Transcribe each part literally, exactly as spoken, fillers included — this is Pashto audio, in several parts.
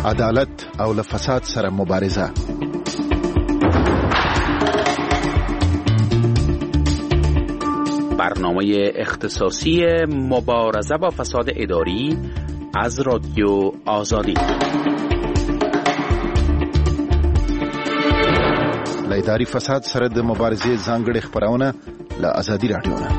عدالت او له فساد سره مبارزه. برنامه اختصاصی مبارزه با فساد اداری از رادیو آزادی. له اداري فساد سره د مبارزې ځانګړې خبرونه له آزادي رادیو نه.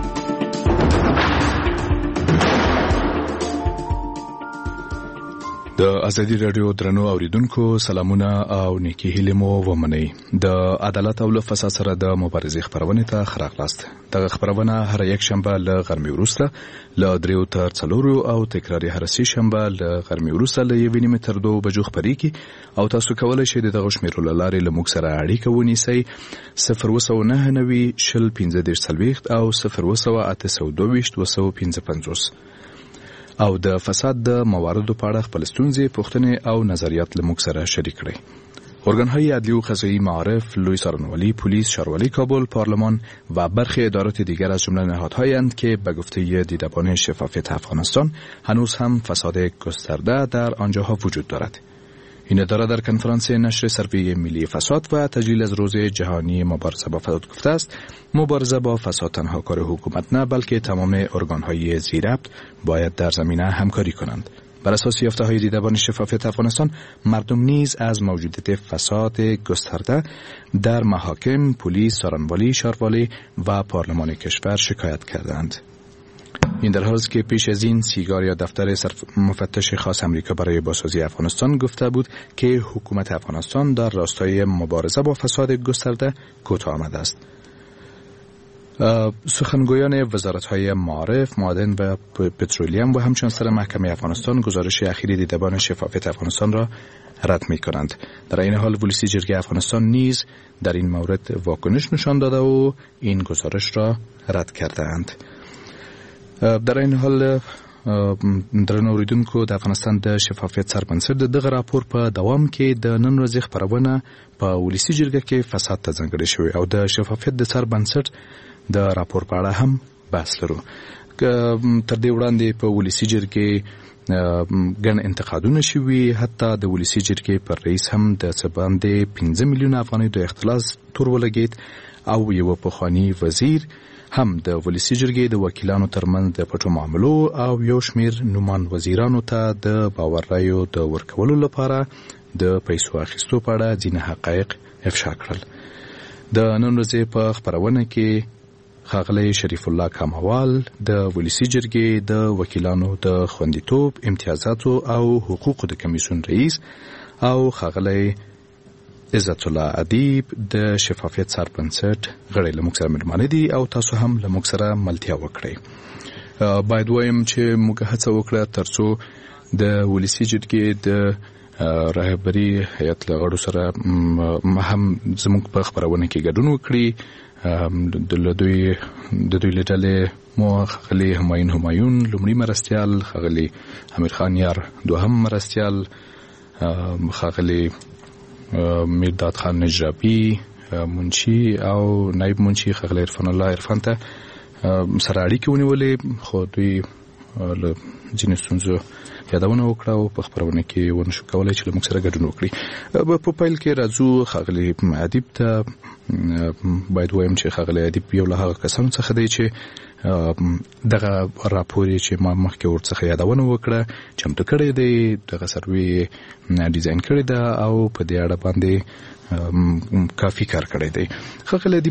د آزادي رادیو درنو اوریدونکو سلامونه او نیکی هیله مو ومنئ. د عدالت او له فساد سره د مبارزې خبرونه ته خراغلاست. دغه خبرونه هر یک شنبه له غرمې وروسته له دریو تر څلورو او تکراری هر سه شنبه له غرمې وروسته له یوې نیمې تر دوه بجو خبرېږي او تاسو کولای شئ دغه شمیرو له لارې له موږ سره اړیکه ونیسئ. صفر اووه نهه نوي شل پنځه دېرش څلوېښت او صفر اووه اته سوه دوه ویشت دوه سوه پنځه پنځوس او د فساد د مواردو په اړه خپل ستونزې، پوښتنې او نظریات له موږ سره شریک کړئ. ارگان‌های عدلی و قضایی، معارف، لوی سارنوالی، پلیس، شاروالی کابل، پارلمان و برخی ادارات دیگر از جمله نهادهایند که به گفته دیدبان شفافیت افغانستان هنوز هم فساد گسترده در آنجاها وجود دارد. این اداره در کنفرانس نشر سروی ملی فساد و تجلیل از روز جهانی مبارزه با فساد گفته است مبارزه با فساد تنها کار حکومت نه بلکه تمام ارگان‌های زیربط باید در زمینه همکاری کنند. بر اساس یافته‌های دیدبان شفافیت افغانستان مردم نیز از موجودیت فساد گسترده در محاکم، پلیس، سارنوالی، شاروالی و پارلمان کشور شکایت کردند. این در حالی است که پیش از این سیگار یا دفتر مفتش خاص امریکا برای بازسازی افغانستان گفته بود که حکومت افغانستان در راستای مبارزه با فساد گسترده کوتاه آمده است. سخنگویان وزارت‌های معارف، معادن و پترولیم و همچنین سر محکمه افغانستان گزارش اخیر دیدبان شفافیت افغانستان را رد می‌کنند. در این حال ولسی جرگه افغانستان نیز در این مورد واکنش نشان داده و این گزارش را رد کرده‌اند. در این حال درنو اوریدونکو د افغانستان د شفافیت سربنسر د دغه راپور په دوام کې د نن ورځې خبرونه په ولسی جرګه کې فساد ته ځانګړې شوې او د شفافیت د سربنسر د راپور په اړه هم بحث لرو. تر دې وړاندې په ولسی جرګه ګڼ انتقادونه شوي، حتی د ولسی جرګې پر رئیس هم د څه باندې پنځه میلیونه افغانۍ د اختلاس تور ولګېد او یو پخوانی وزیر هم د ولسی جرګې د وکیلانو ترمنځ د پټو معاملو او یو شمیر نومان وزیرانو ته د باور رایو د ورکولو لپاره د پیسو اخیستو په اړه ځینې حقایق افشا کړل. د نن ورځې په خبرونه کې ښاغلی شریف الله کاموال د ولسی جرګې د وکیلانو د خوندیتوب، امتیازاتو او حقوقو د کمیسیون رئیس او ښاغلی عزت الله ادیب د شفافیت سربنسټ غړي له موږ سره ملمانه دي او تاسو هم له موږ سره ملتیا وکړئ. باید وایم چې موږ هڅه وکړه ترڅو د ولسی جرګې د رهبري هیئت له غړو سره هم زموږ په خبرونه کې ګډون وکړي. د دوی د دوی له ډلې مو ښاغلی همایون همایون لومړي مرستیال، ښاغلی امیر خان یار دوهم مرستیال، ښاغلی میرداد خان نجرابي منشي او نایب منشي ښاغلی عرفان الله عرفان ته سره اړیکې ونیولې، خو دوی له ځینې ستونزو یادونه وکړه او په خبرونه کې ونشو کولی چې له موږ سره ګډون وکړي. په پیل کې راځو ښاغلی ادیب ته. باید وایم چې ښاغلی ادیب یو له هغه کسانو څخه دی چې دغه راپور چې ما مخکې ورڅخه یادونه وکړه چمتو کړی دی، دغه سروې ډیزاین کړی ده او په دې اړه باندې کافي کار کړی دی. ښاغلی ادیب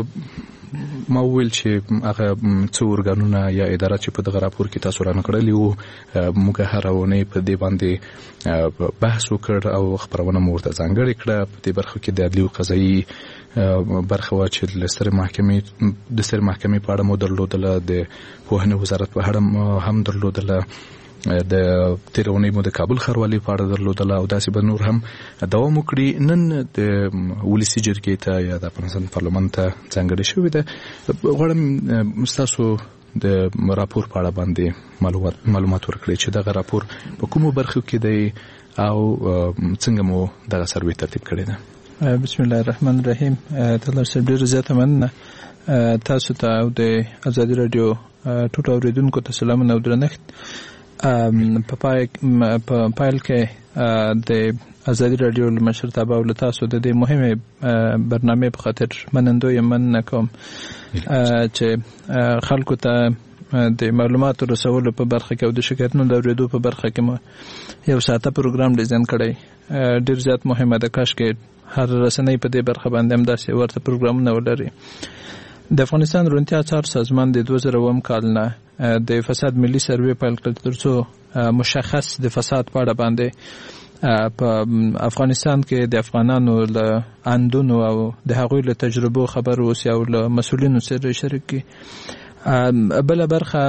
ما وویل چې هغه څو ارګانونه یا ادارات چې په دغه راپور کې تاسو رانه کړلي وو موږ هره اونۍ په دې باندې بحث وکړ او خبرونه مو ورته ځانګړې کړه. په دې برخه کې د عدلي و قضایي برخه وه چې د سترې محکمې د سترې محکمې په اړه مو درلودله، د پوهنې وزارت په اړه هم درلودله، د تېرې اونۍ مو د کابل ښاروالۍ په اړه درلودله او داسې به نور هم دوام وکړي. نن د ولسي جرګې ته یا د افغانستان پارلمان ته ځانګړې شوې ده. غواړم ستاسو د راپور په اړه باندې معلومات معلومات ورکړئ چې دغه راپور په کومو برخو کې دی او څنګه مو دغه سروې ترتیب کړې ده. بسم الله الرحمن الرحیم. تاسو سره ډېر زیاته مننه. تاسو ته او د آزادي رادیو ټول اوریدونکو ته سلام او درنښت. په پای په پایل کې د ازادي رادیو مشرتابه او تاسو د دې مهمه برنامه په خاطر منندوی من کوم چې خلکو ته د معلوماتو رسولو په برخه کې او د شکایتونو د اوریدو په برخه کې مو یو ساته پروګرام ډیزاین کړی. ډیر زیات مهمه ده، کاش کې هر رسنۍ په دې برخه باندې هم داسې ورته پروګرامونه ولري. د افغانستان روغتیا څار سازمان د دوه زره اووه کال نه د فساد ملي سروې پیل کړ ترڅو مشخص د فساد په اړه باندې په افغانستان کې د افغانانو له اندونو او د هغوی له تجربو خبر اوسي او له مسؤلینو سره شریک کی. بل برخه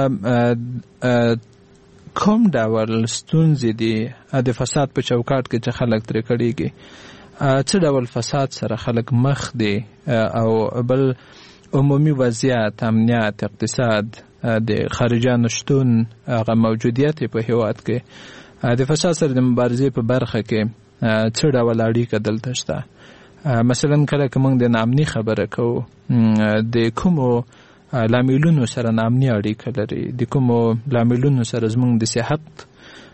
کوم ډول ستونزې دي د فساد په چوکاټ کې چې خلک ترې کړيږي، څه ډول فساد سره خلک مخ دي او بل عمومي وضعیت، امنیت، اقتصاد، د خارجانو شتون، هغه موجودیت په هیواد کې د فساد سره د مبارزې په برخه کې څه ډول اړیکه دلته شته. مثلا کله که موږ د ناامني خبره کوو، د کومو لاملونو سره ناامني اړیکه لري، د کومو لاملونو سره زموږ د صحت،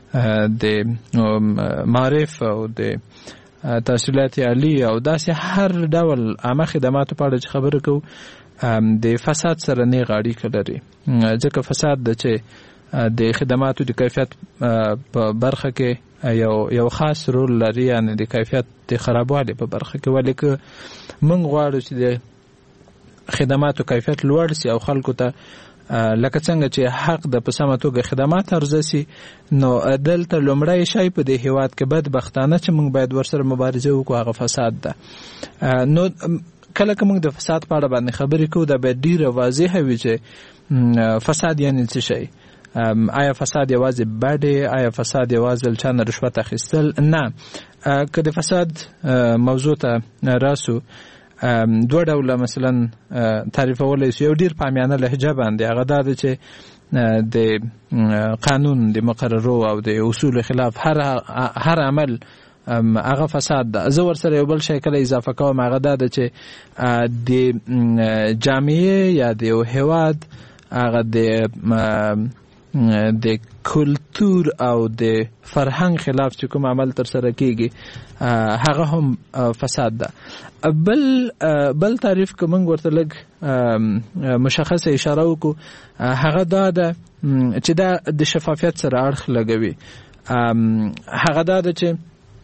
د معرف او د تحصیلات عالی او داسې هر ډول عامه خدماتو په اړه چې خبره کوو د فساد سره نیغ اړیکه لري. ځکه فساد د چې د خدماتو د کیفیت په برخه کې یو یو خاص رول لري، یعنی د کیفیت د خرابوالي په برخه کې. ولې که موږ غواړو چې د خدماتو کیفیت لوړ سي او خلکو ته لکه څنګه چې حق د په سمه توګه خدمات عرضه سي، نو دلته لومړی شی په دې هیواد کې بدبختانه چې موږ باید ورسره مبارزه وکړو هغه فساد ده. نو کله که موږ د فساد په اړه باندې خبرې کوو، دا باید ډیره واضحه وي چې فساد یعنی څه شی. آیا فساد یوازې بډې، آیا فساد یوازې له چا نه رشوت اخیستل؟ نه. که د فساد موضوع ته راسو، دوه ډوله مثلا تعریفولی سو. یو ډیر په عامیانه لهجه باندې، هغه دا ده چې د قانون د مقررو او د اصولو خلاف هر هر عمل هغه فساد ده. زه ورسره یو بل شی کله اضافه کوم، هغه دا ده چې د جامعه یا د یو هیواد هغه د د کلتور او د فرهنګ خلاف چې کوم عمل تر سره کیږي هغه هم فساد ده. بل بل تعریف که موږ ورته لږ مشخصه اشاره وکړو، هغه دا ده چې دا د شفافیت سره اړخ لګوي. هغه دا ده چې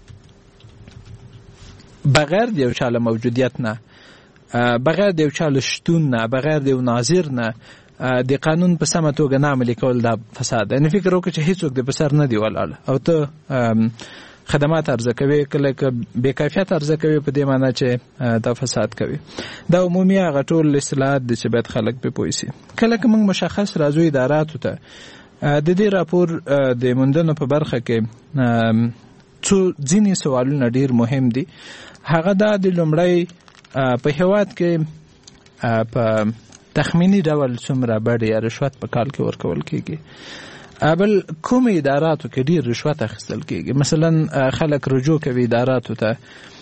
بغیر د یو چا له موجودیت نه، بغیر د یو چا له شتون نه، بغیر د یو ناظر نه د قانون په سمه توګه نه عملي کول دا فساد. یعنې فکر وکړه چې هیڅوک د په سر نه دی ولاړ او ته خدمات عرضه کوي، کله که بې کیفیت عرضه کوي، په دې معنی چې دا فساد کوي. دا عمومي هغه ټول اصطلاحات دي چې باید خلک پرې پوه سي. کله که موږ مشخص راځو اداراتو ته، د دې راپور د موندنو په برخه کې څو ځینې سوالونه ډیر مهم دي. هغه دا د لومړی په هیواد کې په تخمینی ډول څومره بډې یا رشوت په کال کې ورکول کېږي. بل کوم اداراتو کې ډیر رشوت اخیستل کېږي. مثلا خلک رجوع کوي اداراتو ته،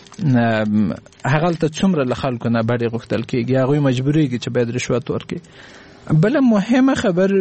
هغلته څومره له خلکو نه بډې غوښتل کېږي، هغوی مجبوریږي چې باید رشوت ورکړي. بله مهمه خبر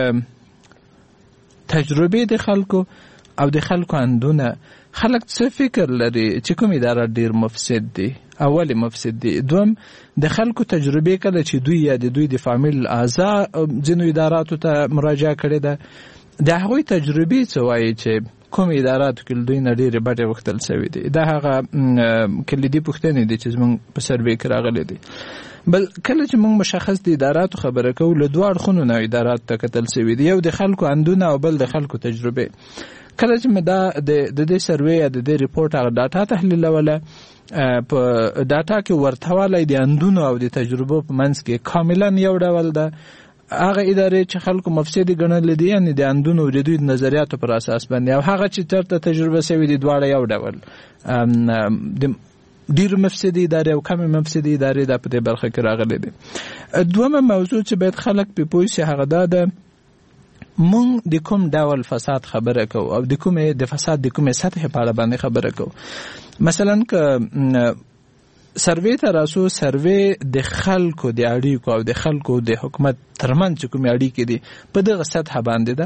تجربې د خلکو او د خلکو اندونه. خلک څه فکر لري چې کوم اداره ډیر مفسد دي؟ اولی مفسد دي. دوم د خلکو تجربې کله چې دوی یا د دوی د فامیل اعضا ځینو اداراتو ته مراجعه کړې ده، د هغوی تجربې څه وایي چې کوم اداراتو کې دوی نه ډېرې بډې غوښتل شوي دي. دا هغه کلیدي پوښتنې دي چې زموږ په سروې کې راغلي دي. بل کله چې موږ مشخص د اداراتو خبره کوو، له دوه اړخونو نه اداراتو ته کتل شوي دي، یو د خلکو اندونه او بل د خلکو تجربې. کله چې مې دا د دې سروې یا د دې ریپورټ هغه ډاټا تحلیلوله، په ډاټا کې ورتهوالی د اندونو او د تجربو په منځ کې کاملا یو ډول ده. هغه ادارې چې خلکو مفسدې ګڼلې دي، یعنې د اندونو او د دوی د نظریاتو پر اساس باندې، او هغه چې چېرته تجربه شوي دي، دواړه یو ډول. د ډېرو مفسدې ادارې او کمې مفسدې ادارې دا په دې برخه کې راغلي دي. دومه موضوع چې باید خلک پرې پوه شي هغه دا ده، مونږ د کوم ډول فساد خبره کوو او د کومې د فساد د کومې سطحې په اړه باندې خبره کوو. مثلا که سروې ته راسو، سروې د خلکو د اړیکو او د خلکو د حکومت ترمنځ چې کومې اړیکې دي په دغه سطحه باندې ده.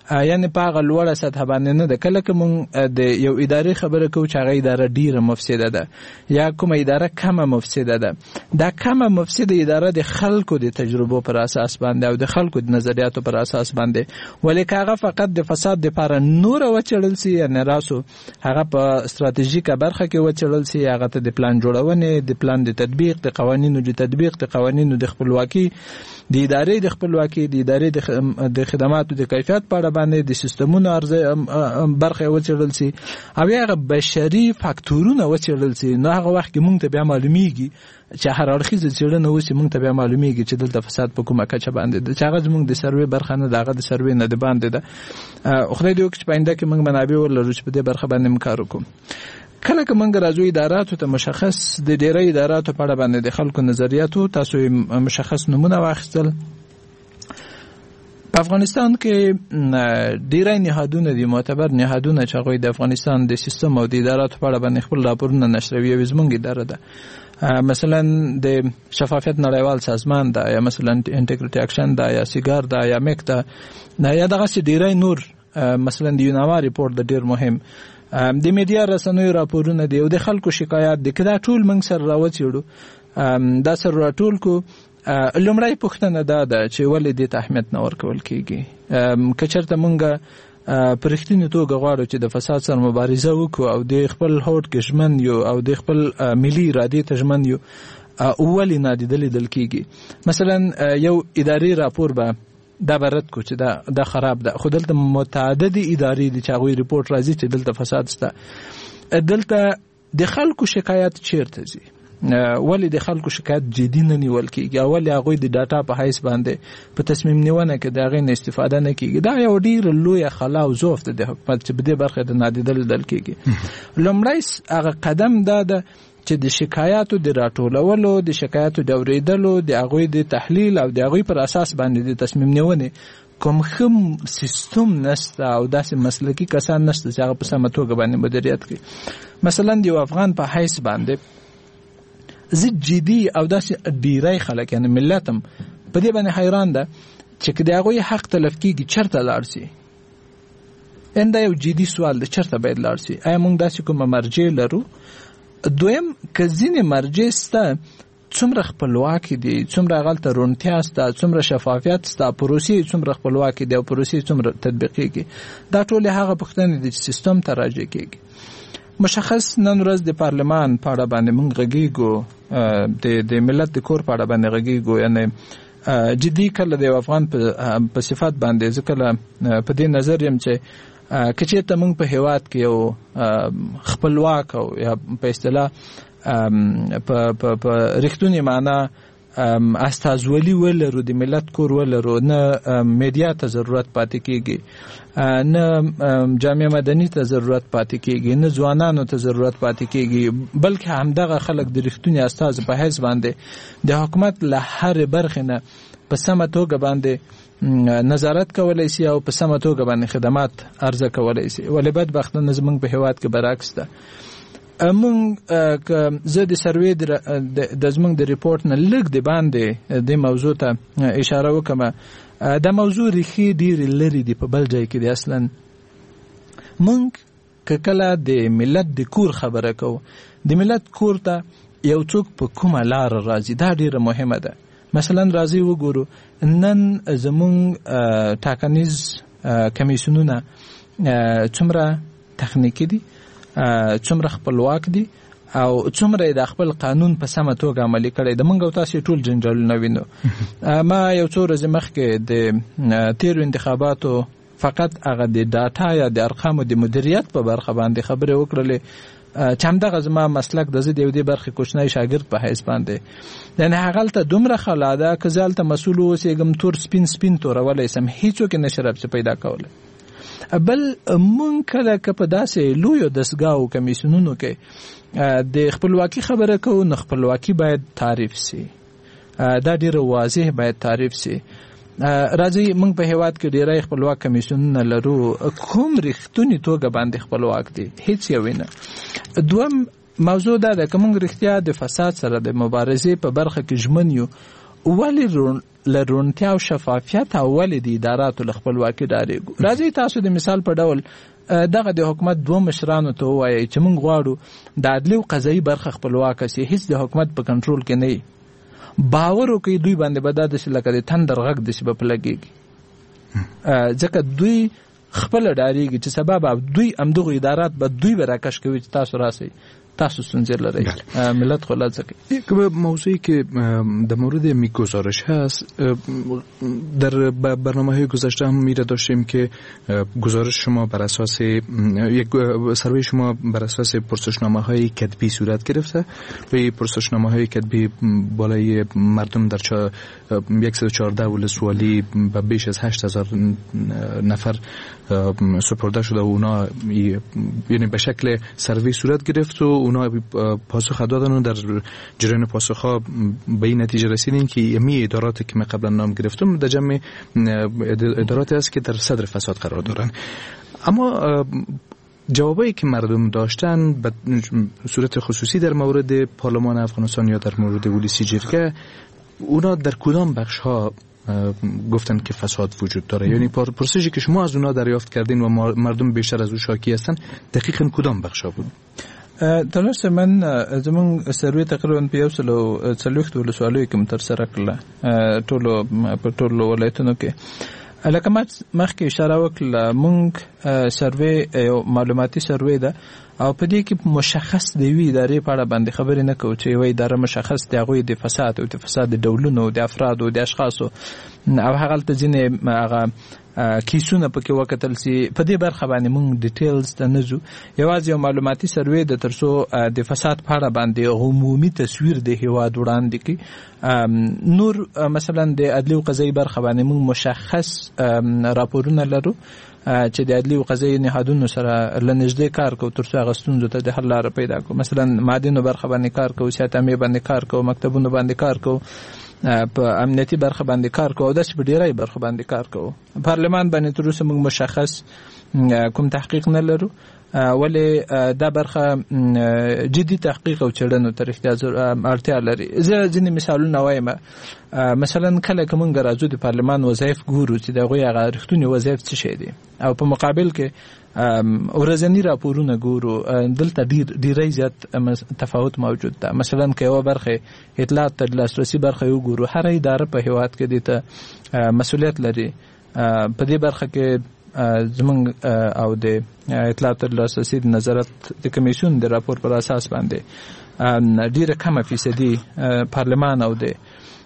یعنی په هغه لوړه سطح باندې نه ده. کله که موږ د یو ادارې خبره کوو چې هغه اداره ډیره مفسده ده یا کومه اداره کمه مفسده ده، دا کمه مفسده اداره د خلکو د تجربو پر اساس باندې او د خلکو د نظریاتو پر اساس باندې، ولې که هغه فقط د فساد لپاره نور وچړل سي، یعنی راسو هغه په استراتیژیکه برخه کې وچړل سي، هغه ته د پلان جوړونې، د پلان د تطبیق، د قوانینو د تطبیق، د قوانینو د خپلواکي، د ادارې د خپلواکي، د ادارې د خدماتو د کیفیت په اړه باندې د سیستمونو ارزه برخه وچړل سي او هغه بشري فاکتورونه وچړل سي، نو هغه وخت کې مونږ ته بیا معلومیږي چې هر اړخیزه څېړنه وشي، مونږ ته بیا معلومیږي چې دلته فساد په کومه کچه باندې ده، چې هغه زموږ د سروې برخه نه ده، هغه د سروې نه د باندې ده. خدای دې وکړي چې په آینده کې مونږ منابع ولرو چې په دې برخه باندې هم کار وکړو. کله که مونږ راځو اداراتو ته، مشخص د ډېری اداراتو په اړه باندې د خلکو نظریاتو تاسو مشخص نمونه واخیستل. په افغانستان کې ډېری نهادونه دي، معتبر نهادونه چې هغوی د افغانستان د سیستم او د اداراتو په اړه باندې خپل راپورونه نشروي. یوه زموږ اداره ده، مثلا د شفافیت نړیوال سازمان ده، یا مثلا انټیګریټي اکشن ده، یا سیګار ده، یا میک ده، یا دغسې ډېری نور، مثلا د یوناما ریپورټ ده ډېر مهم، د میډیا رسنیو راپورونه دي او د خلکو شکایات دي. که دا ټول موږ سره راوڅېړو، دا سره راټول کو، لومړی پوښتنه دا ده چې ولې دې ته اهمیت نه ورکول کېږي. که چېرته موږ په رښتینې توګه غواړو چې د فساد سره مبارزه وکړو او د خپل هوډ کې ژمن یو او د خپل ملي ارادې ته ژمن یو، ولې نادیده لیدل کېږي؟ مثلا یو اداري راپور به دا به رد کو چې دا دا خراب ده، خو دلته متعدد ادارې دي چې هغوی ریپورټ راځي چې دلته فساد شته. دلته د خلکو شکایت چیرته ځي؟ ولې د خلکو شکایت جدي نه نیول کېږي؟ او ولې هغوی د ډاټا په حیث باندې په تصمیم نیونه کې د هغې نه استفاده نه کېږي؟ دا یو ډېره لویه خلا او ضعف ده د حکومت چې په دې برخه د نادیده لیدل کېږي. لومړی هغه قدم دا ده چې د شکایاتو د راټولولو، د شکایاتو د اورېدلو، د هغوی د تحلیل او د هغوی پر اساس باندې د تصمیم نیونې کوم ښه سیستم نشته او داسې مسلکي کسان نشته چې هغه په سمه توګه باندې مدیریت کړي. مثلا د یو افغان په حیث باندې زه جدي او داسې ډیری خلک، یعنی ملت هم په دې باندې حیران ده چې که د هغوی حق تلف کېږي چېرته لاړ شي؟ دا یو جدي سوال ده، چېرته باید لاړ شي؟ آیا موږ داسې کومه مرجع لرو؟ دویم، که ځینې مرجع سته، څومره خپلواکي دي، څومره هغلته روڼتیا سته، څومره شفافیت سته، پروسې څومره خپلواکي دي او پروسې څومره تطبیقېږي؟ دا ټولې هغه پوښتنې دي چې سیستم ته راجع کېږي. مشخص نن ورځ د پارلمان په اړه باندې موږ غږیږو، د د ملت د کور په اړه باندې غږیږو، یعنی جدي کله د یو افغان په صفت باندې زه کله په دې نظر یم چې که چېرته موږ په هېواد کې یو خپلواک او یا په اصطلاح په رښتونې معنا استازولي ولرو، د ملت کور ولرو، نه میډیا ته ضرورت پاتې کېږي، نه جامعه مدني ته ضرورت پاتې کېږي، نه ځوانانو ته ضرورت پاتې کېږي، بلکې همدغه خلک د رښتونې استازو په حیث باندې د حکومت له هرې برخې نه په سمه توګه باندې نظارت کولی شي او په سمه توګه باندې خدمات عرضه کولی شي. ولې بدبختانه زموږ په هېواد کې برعکس ده. مونږ زه د سروې د زموږ د ریپورټ نه لږ د باندې د موضوع ته اشاره وکړم. دا موضوع ریښې ډېرې لرې دي په بل ځای کې دي. اصلا مونږ که کله د ملت د کور خبره کوو، د ملت کور ته یو څوک په کومه لاره راځي، دا ډېره مهمه ده. مثلا راځي وګورو نن زموږ ټاکنیز کمیسیونونه څومره تخنیکي دي، څومره خپلواک دي او څومره د خپل قانون په سمه توګه عملي کړی د موږ او تاسو ټول جنجالونه وینو. ما یو څو ورځې مخکې د تیرو انتخاباتو فقط هغه د ډاټا یا د ارقامو د مدیریت په برخه باندې خبرې وکړلې چې همدغه زما مسلک د زه د یو دې برخې کوچنی شاګرد په حیث باندې، یعنې هغلته دومره خلا ده که زه هلته مسؤل اوسېږم تور سپین سپین تورولی سم، هېڅوک یې نشي رابطه پیدا کولی. بل مونږ کله که په داسې لویو دستګاهو کمیسیونونو کې د خپلواکي خبره کوو، نو خپلواکي باید تعریف سي، دا ډېره واضح باید تعریف سي. راځئ موږ په هېواد کې ډېری خپلواک کمیسیونونه لرو، کوم رښتونې توګه باندې خپلواک دي؟ هېڅ یو نه. دوم موضوع دا ده که موږ رښتیا د فساد سره د مبارزې په برخه کې ژمن یو، ولې لرونتیا او شفافیت او ولې د اداراتو له خپلواکي ډارېږو. راځئ تاسو د مثال په ډول دغه د حکومت دوه مشرانو ته ووایئ چې موږ غواړو د عدلي او قضایي برخه خپلواکه سي، هیڅ د حکومت په کنټرول کې نه وي، باور وکړئ دوی باندې به دا داسې لکه د تندر غږ داسې به په لګېږي، ځکه دوی خپله ډارېږي چې سبب دوی همدغو ادارات به دوی به راکش کوي چې تاسو راسئ تاسو ستونزه لرئ، ملت خلاصه کوي. که موضوعی که در مورد می گزارش هست، در برنامه های گذشته هم میره داشتیم که گزارش شما بر اساس یک سروی شما بر اساس پرسشنامه های کتبی صورت گرفته و پرسشنامه های کتبی بالای مردم در صد و چهارده ولسوالی به بیش از هشت هزار نفر سپرده شده و اونا یعنی به شکل سروی صورت گرفت و اونا پاسخ دادن و در جریان پاسخ‌ها به این نتیجه رسیدیم که یمی اداراتی که من قبلا نام گرفتم در جمع اداراتی است که در صدر فساد قرار دارن. اما جوابایی که مردم داشتن به صورت خصوصی در مورد پارلمان افغانستان یا در مورد ولسی جرگه، اونا در کدام بخش ها گفتن که فساد وجود داره؟ یعنی پرسشی که شما از اونا دریافت کردین و مردم بیشتر از او شاکی هستن دقیقاً کدام بخش ها بود؟ تلاشته من زمون سروي تقریبا په یو سلو څلوېښتو ولسوالیو کې متر سره کړله ټولو په ټولو ولایتونو کې. لکه ما مخکې اشاره وکړه، مونږ سروي یو معلوماتي سروي ده او په دې کې مشخص دی وی ادارې په اړه باندې خبرې نه کوو چې یوه اداره مشخص دی هغوی د فساد او د فساد د ډولونو د افرادو د اشخاصو او هغلته ځینې هغه کیسونه پکې وکتل سي. په دې برخه باندې مونږ ډیټیلز ته نه ځو، یوازې یو معلوماتي سروي د ترڅو د فساد په اړه باندې عمومي تصویر د هیواد وړاندې کړي. نور مثلا د عدلي او قضایي برخه باندې مونږ مشخص راپورونه لرو چې د عدلي او قضایي نهادونو سره لنږدې کار کوو ترڅو هغه ستونزو ته د حل لاره پیدا کړو. مثلا معادنو برخه باندې کار کوو، سیاحت عامې باندې کار کوو، مکتبونو باندې کار کوو، په امنیتي برخه باندې کار کوو او داسې په ډیری برخه باندې کار کوو. پارلمان باندې تر اوسه موږ مشخص کوم تحقیق نه لرو، ولې دا برخه جدي تحقیق او څېړنو ته اړتیا لري. زه ځینې مثالونه وایم، مثلا کله که موږ راځو د پارلمان وظایف ګورو چې د هغوی هغه رښتونې وظایف څه شی دي او په مقابل کې ورځني راپورونه ګورو، دلته ډیر ډیری زیات تفاوت موجود ده. مثلا که یوه برخه اطلاعات ته لاسرسي برخه وګورو، هر اداره په هیواد کې دې ته مسؤلیت لري. په دې برخه کې زمونږ او د اطلاعات ته لاسرسي د نظارت د کمیسیون د راپور پر اساس باندې ډیره کمه فیصدي پارلمان او د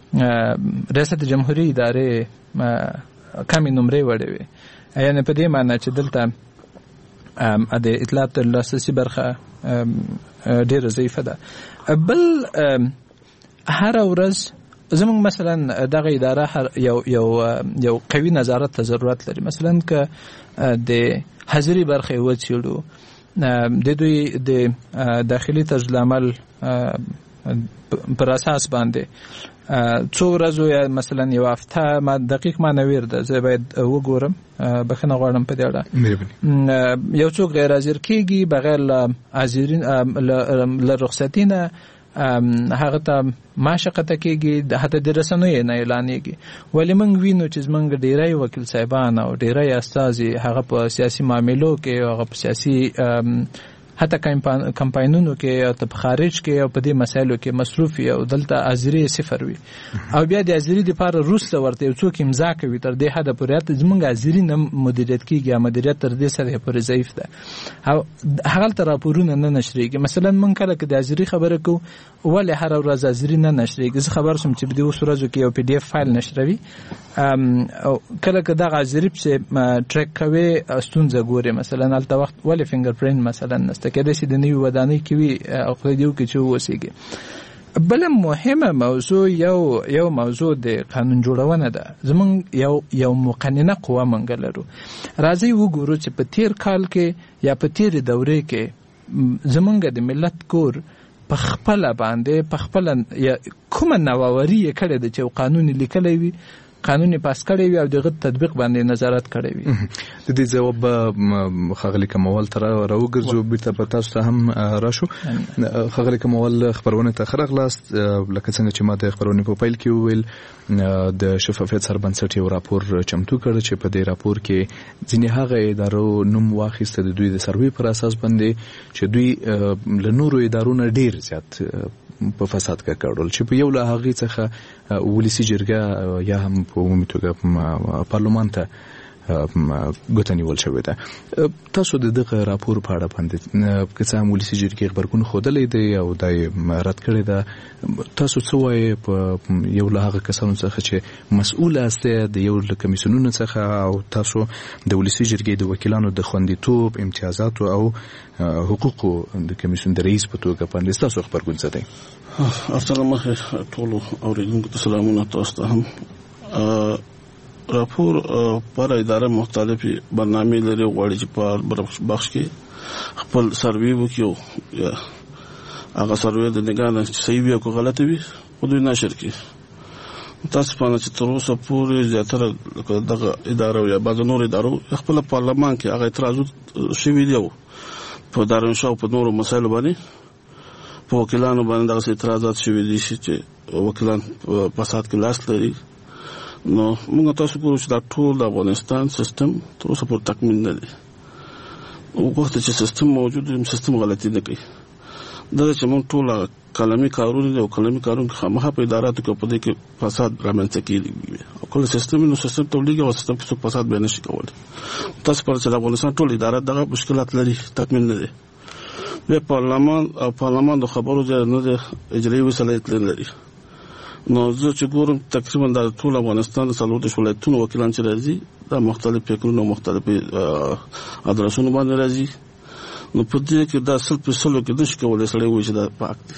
ریاست جمهوریت ادارې کمې نمرې وړې وي. یعنې په دې معنی چې دلته د اطلاعات ته لاسرسي برخه ډیره ضعیفه ده. بل هر ورځ زمونږ مثلا دغه اداره یو یو یو قوي نظارت ته ضرورت لري. مثلا که د حاضري برخه وڅېړو، د دوی د داخلي طرزالعمل پر اساس باندې څو ورځو یا مثلا یو هفته، ما دقیق ما نویر ده، زه باید وګورم، بخښنه غواړم په دې اړه. یو څوک غیر حاضر کېږي بغیر له حاضرین له رخصتي نه، هغه ته معاشه قطع کېږي، حتی د رسنیو نه اعلانېږي. ولې موږ وینو چې زموږ ډیری وکیل صاحبان او ډیری استازي هغه په سیاسي معاملو کې، هغه په سیاسي حتی کمپاینونو کې او په خارج کې او په دې مسایلو کې مصروف وي او دلته حاضري صفر وي، او بیا د حاضري لپاره وروسته ورته یو څوک امضا کوي تر دې حده پورې حتی زموږ حاضري نه مدیریت کېږي، مدیریت تر دې سطحې پورې ضعیف ده. هغلته راپورونه نه نشریږي. مثلا موږ کله که د حاضري خبره کوو، ولې هره ورځ حاضري نه نشریږي؟ زه خبر شوم چې په دې اوس ورځو کې یو پی ډي اف فایل نشروي، کله که دغه حاضري پسې ټریک کوي ستونزه ګوري. مثلا هلته وخت ولې فنګر پرینټ مثلا نسته، کېدای شي د نوي ودانۍ کې وي او خدای دې وکړي چې واوسېږي. بله مهمه موضوع یو یو موضوع د قانون جوړونه ده. زمونږ یو یو مقننه قوه موږ لرو. راځئ وګورو چې په تیر کال کې یا په تیرې دورې کې زمونږ د ملت کور په خپله باندې په خپله کومه نوآوري یې کړې ده چې قانون لیکلی وي قانون پاس کړی وي او دغه تطبیق باندې نظارت کړی وي. د دې جواب خغلی کموال تر راوګرځو بیرته په تاسو ته هم راشو. خغلی کموال خبرونه ته خرغلاست لکه څنګه چې ما د خبرونه په پیل کې ویل د شفافیت سربنسټ یو راپور چمتو کړ چې په دې راپور کې ځینې هغه ادارو نوم واخیسته د دوی د سروې پر اساس باندې چې دوی له نورو ادارو نه ډیر زیات په فساد کې کړل چې په یو له هغه څخه ولسی جرګه یا هم په عمومي توګه پارلمان ته ګوتنی ول شوې ده. تاسو د دغه راپور په اړه باندې که څه هم ولسی جرګې خبرګون خوده دی او دای رد کړی ده، تاسو څه وایي په یو له هغه کسانو څخه چې مسؤل استه د یو له کمیسیونونو څخه او تاسو د ولسی جرګې د وکیلانو د خوندیتوب امتیازات او حقوقو د کمیسیون د رئیس په توګه باندې تاسو خبرګون څه دی؟ السلام علیکم ټول اوریدونکو ته سلامونه. تاسو ته هم راپور پر اداره مختلفي برنامې لري غواړي چې په بخش کې خپل سروې وکړي یا هغه سروې د نگاه صحیح وي او غلط وي خو دوی نشر کړي. تاسو په اړه چې تر اوسه پورې زیاتره دغه اداره یا بعض نور ادارو خپل پارلمان کې هغه اعتراض شوي دي په دارنشاه په نورو مسایلو باندې په وکیلانو باندې دغه اعتراضات شوي دي چې وکیلان فساد کې لاس لري. نو موږ تاسو کوو چې دا ټول د افغانستان سیستم تر اوسه پورې تکمیل نه دی. وخت چې سیستم موجود دی سیستم غلطي نه کوي. دا چې موږ ټول کلمي کارونه دي او کلمي کارونه خامخا په اداراتو کې په دې کې فساد رامنځته کیږي او کله سیستم نو سیستم تولیږي او سیستم کې فساد به نشي کولای. تاسو پر چې د افغانستان ټول ادارات دغه مشکلات لري تکمیل نه دي. د پارلمان او پارلمان د خبرو ځای نه دی اجرایي وسایل لري. نو زه چې ګورم تقریبا د ټول افغانستان د څلور دیرش ولایتونو وکیلان چې راځي دا مختلف فکرونه مختلف ادرسونه باندې راځي. نو په دې کې دا سل په سلو کې نشي کولای سړی وایي چې دا پاک دی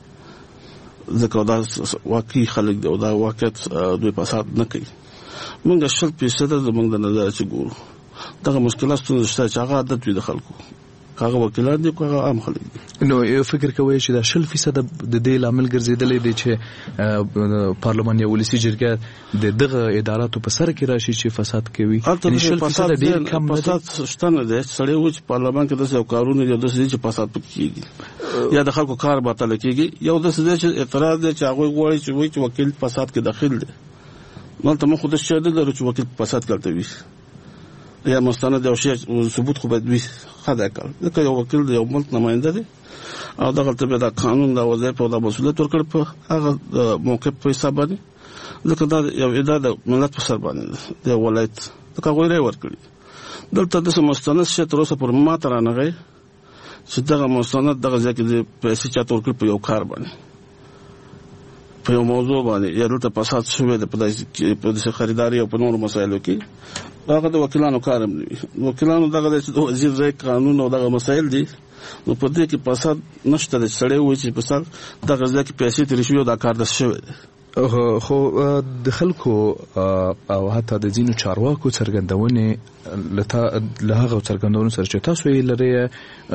ځکه دا واقعي خلک دی او دا واقعیت دوی فساد نه کوي. موږ شل فیصده زموږ د نظر چې ګورو دغه مشکلات ستونزې شته چې هغه عادت وي د خلکو هغه وکیلان دي هغه عام خلک دي. نو فکر کوي چې دا شل فیصد د دې لامل ګرځیدلې دي چې پارلمان یا ولسی جرګه د دغه اداراتو په سر کې راشي چې فساد کوي. یعنی شل فیصد ډیر کم نه فساد شته نه دي. سړی و چې پارلمان کې داسې کارونه دي داسې چې فساد پکېږي یا د خلکو کار باطل کېږي یو داسې چې اعتراض دی چې هغه غواړي چې وایي چې وکیل فساد کې داخل دی. نو ته مو خود شاهد لرو چې وکیل فساد کوي یا مستند او شی ثبوت خو باید وي خدای کار ځکه یو وکیل د یو ملک نماینده دی او دغه ته به دا قانون دا وظیفه او دا مسؤلیت ورکړ په هغه موقع په حساب باندې ځکه دا یو اداره د ملت په سر باندې دی ولایت ځکه غوړې ورکړي. دلته د مستند شی تر اوسه پر ما تر نه غي چې دغه مستند دغه ځکه د پیسې چاته ورکړ په یو کار باندې په یو موضوع باندې یا دلته فساد شوی د په خریداري او په نورو مسایلو کې هغه د وکیلانو کار هم دی. وکیلانو دغه د وزیر رای قانون او دغه مسایل دي. نو په دې کې فساد نشته د سړی وایي چې فساد دغه ځکه پیسې ترې شوی او دا کار د شوی دی. خو د خلکو او حتی د ځینو چارواکو څرګندونې لته له هغه څرګندونو سره چې تاسو یې لري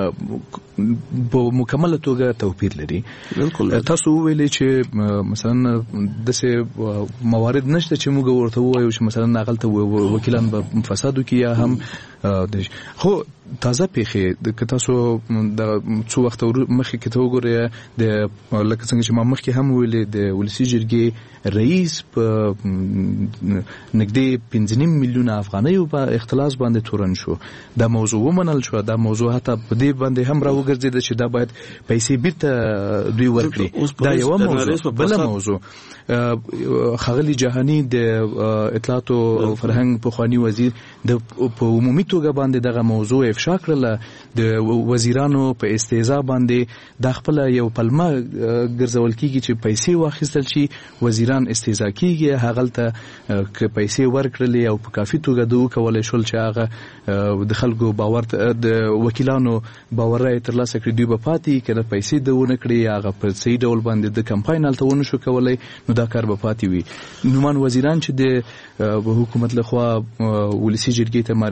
په مکمله توګه توپیر لري. بالکل تاسو ویلي چې مثلا داسې موارد نشته چې موږ ورته وایو چې مثلا ناغلته وکیلان به فساد وکړي یا هم خو تازه پیښې د تاسو د څو وخت مخکې کې ته وګورئ د لکه څنګه چې ما مخکې هم ویلې د ولسی جرګې رئیس په نږدې پنځه نیم میلیونه افغانیو په اختلاس باندې تورن شو. دا موضوع ومنل شو. دا موضوع حتی په دې باندې هم راوګرځېده چې دا باید پیسې بیرته دوی ورکړي. دا یو موضوع. بل موضوع ښاغلي جهاني د اطلاعات او فرهنګ پخوانی وزیر د په عمومي توګه باندې دغه موضوع افشا کړله د وزیرانو په استهزاء باندې د خپل یو پلمه ګرځول کیږي چې پیسې واخیستل شي وزیران استهزاء کیږي هغلته ک پیسې ورکړلې او په کافي توګه دوه کولای شول چې هغه د خلکو باور د وکیلانو باور یې ترلاسه کړی دوی په پاتې کړه پیسې دونه کړی هغه په صحیح ډول باندې د کمپاین الته ونه شو کولای نو دا کار به پاتې وي. نومان وزیران چې د حکومت لخوا ولسی جرګې ته معرفي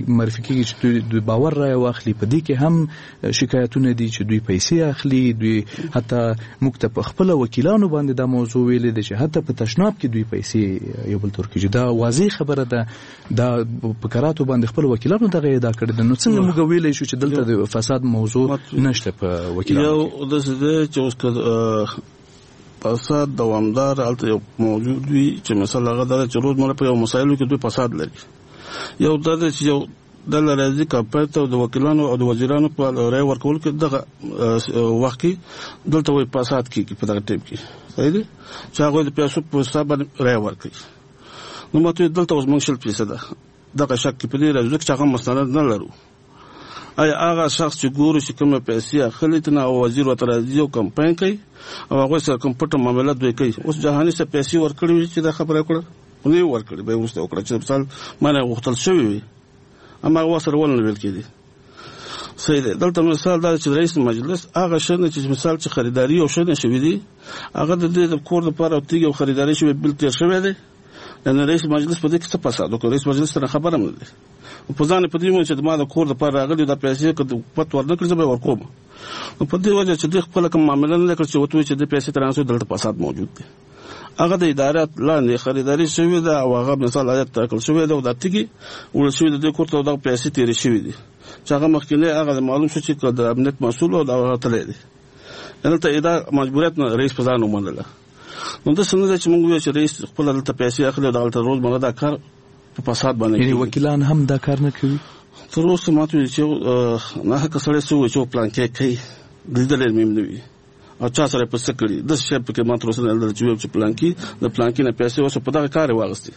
معرفي کیږي چې دوی د باور رای واخلي. په دې کې هم شکایتونه دي چې دوی پیسې اخلي، دوی حتی موږ ته په خپل وکیلانو باندې دا موضوع ویلې دي چې حتی په تشناب کې دوی پیسې یو بل تور کیږي. دا واضح خبره ده، دا په کراتو باندې خپل وکیلانو دغه ادعا کړې ده. نو څنګه موږ ویلې شو چې دلته د فساد موضوع نشته په وکیلانو؟ یو د څه چې اوس فساد دوامدار البته یو موجود وي چې مثلا هغه د روزمره په یو مسایلو کې دوی فساد لري. یو د چې یو د لارځي کاپټ او د وکیلانو او د وزیرانو په رای ورکول کې دغه وخت کې دلته وي فساد کې په دغه ټیم کې صحیح دي چې هغه د پیسو په حساب رای ورکړي. نو ماته دلته اوس منشل پیسه ده دغه شک په دې راځي چې هغه مستند نه لرو. آیا هغه شخص چې ګورو چې کومه پیسې اخلي ته او وزیر وتر راځي او کمپاین کوي او هغه سره کمپیوټر معاملات دوی کوي، اوس جهاني څه پیسې ورکړي چې دا خبره کړه نو ورکړي به وسته وکړه چې مثال مانه غوښتل شوی وي اما وسره ولنه ویل کېدی. صحیح ده. دلته مثال دا چې رئیس مجلس هغه شنه چې مثال چې خریداري او شنه شوی دی هغه د دې کور لپاره او تیګ او خریداري شوی بل تیر شوی دی، نن رئیس مجلس په دې کې څه فساد وکړ؟ رئیس مجلس سره خبره نه ده په ځان په دې مو چې د ما د کور لپاره راغلي د پیسې کده پټ ورنه کړی به ورکوم. نو په دې وجه چې د خپل کوم معاملې نه کړ چې وته چې د پیسې ترانسفر دلته فساد موجود دی. هغه د ادارات لاندې خریداري شوی ده او هغه مثال آیت تکل شوی ده او د تیګي ول شوی د کور ته د پیسې تیر شوی دي چې هغه مخکینه هغه معلوم شو چې د امنیت مسؤل او د تللی دي. دلته اداره مجبوریت نه رئیس په ځان ومنله. نو د سند چې موږ چې رئیس خپل دلته پیسې اخلي او دلته روز مردا کار په فساد باندې یعنی وکیلان هم دا کار نه کوي. تر اوسه ماته چې نه هغه سره څه چې پلان کې کوي د دې لري مې نوي او چا سره په سکري د شپ کې ماته اوسه نه لږ چې پلان کې د پلان کې نه پیسې اوسه په دغه کار واغستي.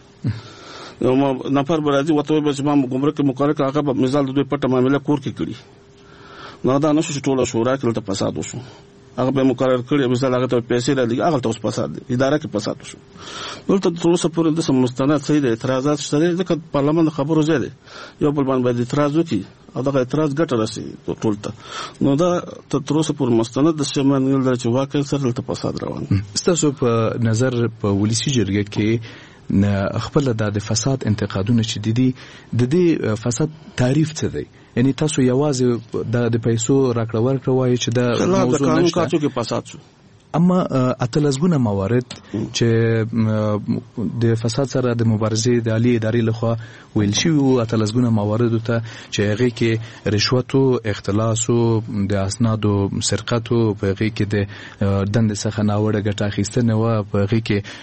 نو ما نفر برازي وته به چې ما ګمرک مقرره هغه مثال د دوی پټه معاملې کور کې کړی نو دا نشو چې ټوله شورا کې ته فساد وشو هغه به مقرر کړی مثال هغه ته پیسې راځي هغه ته اوس فساد دی اداره کې فساد وشو. دلته تر اوسه پورې د سم مستند صحیح د اعتراضات شته ځکه پارلمان خبرو زیاده یو بل باندې اعتراض وکي او دا اعتراض ګټه راسي ټول ته. نو دا تر اوسه پورې مستند د شمن نه چې واقع سره د فساد روان. ستاسو په نظر په ولسی جرګه کې خپل د فساد انتقادونه چې دي د دې فساد تعریف څه دی؟ یعنی تاسو یوازې د پیسو راکړه ورکړه وایي چې د موضوع قانون کاڅو کې فساد شو، اما اتلسګونه موارد چې د فساد سره د مبارزې د عالی ادارې لخوا ویل شي او اتلسګونه موارد ته چې هغه کې رشوت او اختلاس او د اسنادو سرقت او په هغه کې د دند څخه ناوړه ګټه اخیستنه او په هغه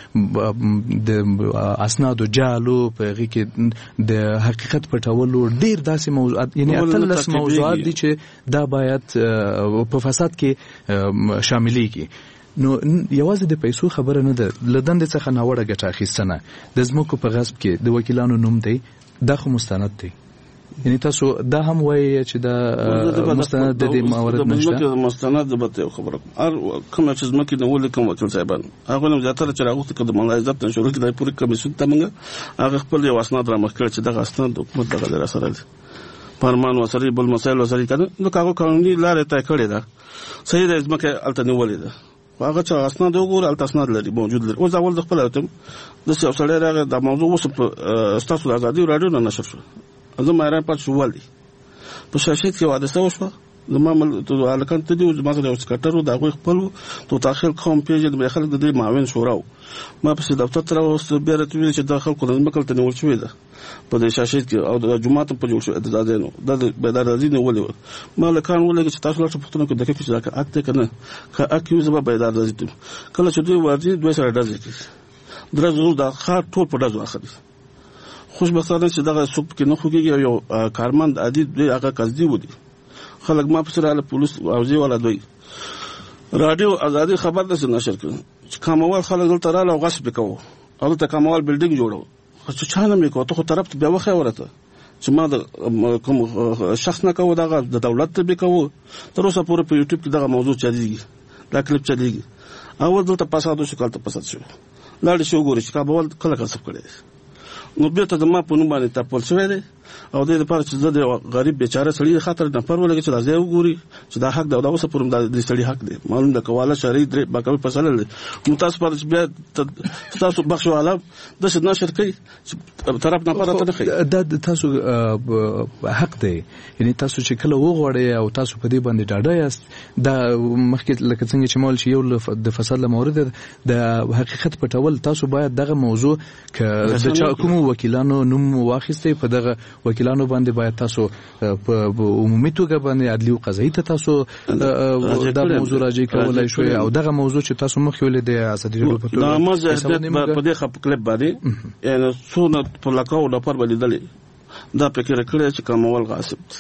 کې د اسنادو جالو په هغه کې د حقیقت پټولو ډیر داسې موضوعات یعنی اتلس موضوعات دي چې دا باید په فساد کې شاملېږي. نو یوازې د پیسو خبره نه ده، لدند څخه ناوړه ګټه اخیستنه د ځمکو په غصب کې د وکیلانو نوم دی دا خو مستند دی. یعنی تاسو دا هم وایي چې دا مستند د دې موارد نشته؟ مستند به ته خبره ار کوم چې ځمکې نه ولې کوم وکیل صاحبان هغه نو زیاتره چې راغوت کده ملایزت نشو کې د پوری کمیسیون ته موږ هغه خپل یو اسناد را مخکړ چې دغه اسناد حکومت دغه در سره دي فرمان وسري بل مسایل وسري کنه نو هغه قانوني لارې ته کړی دا صحیح د ځمکې الته نیولې ده هغه چې اسناد وګور الته اسناد لري موجود لري. اوس اول د خپل اتم د څه سره راغی د موضوع وس په ستاسو د ازادي رادیو نه نشر شو زه مې راپات شو ولي په شاشت کې واده سو شو زما مل ته الکان ته دی زما د سکرټرو د غوي خپل تو داخل کوم پیج د خلک د دې معاون شوراو ما په دفتر تر اوس بیا راتوي چې داخل کول مکل ته نیول شوې ده په دې شاشت کې او د جمعه ته په جوړ شو د دادینو د بیدارځي نه ولې ما لکان ولې چې تاسو لاته پښتنو کې دغه چې دا اته کنه که اکیو زما بیدارځي کله چې دوی ورځي دوی سره راځي درځو دا خاط ټول په دازو اخلي خوشبختانه چې دغه سوپ کې نه خوږي یو کارمند عادي دوی هغه قصدي ودی خلک ما په سره پولیس او زی ولا دوی رادیو ازادي خبر ده نشر کړ چې کموال خلک دلته رااله غصب وکاو او ته کموال بلډینګ جوړو خو چانه مې کو ته طرف ته بیا وخه ورته چې ما د کوم شخص نه کوو دغه د دولت ته به کوو تر اوسه پورې په یوټیوب کې دغه موضوع چلیږي دا کلیپ چلیږي او دلته فساد شو کله فساد شو لاړ شو ګوري چې کابل کله کسب کړي نو بیرته د ما په نوم باندې تپل شوی دی او د دې لپاره چې زه د غریب بیچاره سړي خاطر نفر ولګي چې دا ځای وګوري چې دا حق دی او دا اوسه پرم د سړي حق دی معلوم د کواله شرعي درې باقوي فصل دی متاسف پر چې بیا تاسو بخښ والا د څه نشر کوي چې طرف نه پاره ته نه دا تاسو حق دی یعنی تاسو چې کله وغوړی او تاسو په دې باندې ډاډه یاست دا مخکې لکه څنګه چې مال شي یو د فساد مورد د حقیقت پټول تاسو باید دغه موضوع ک د چا کوم وکیلانو نوم واخیسته په دغه وکیلانو باندې باید تاسو په عمومي توګه باندې عدلي او قضایي ته تاسو دا موضوع راځي کولای شو او دغه موضوع چې تاسو مخ ویل د ازادي راډیو په توګه دا مزه په دې خپ کلیپ باندې یعنی څونه په لکاو د پر باندې دلې دا فکر کړی چې کومول غاصب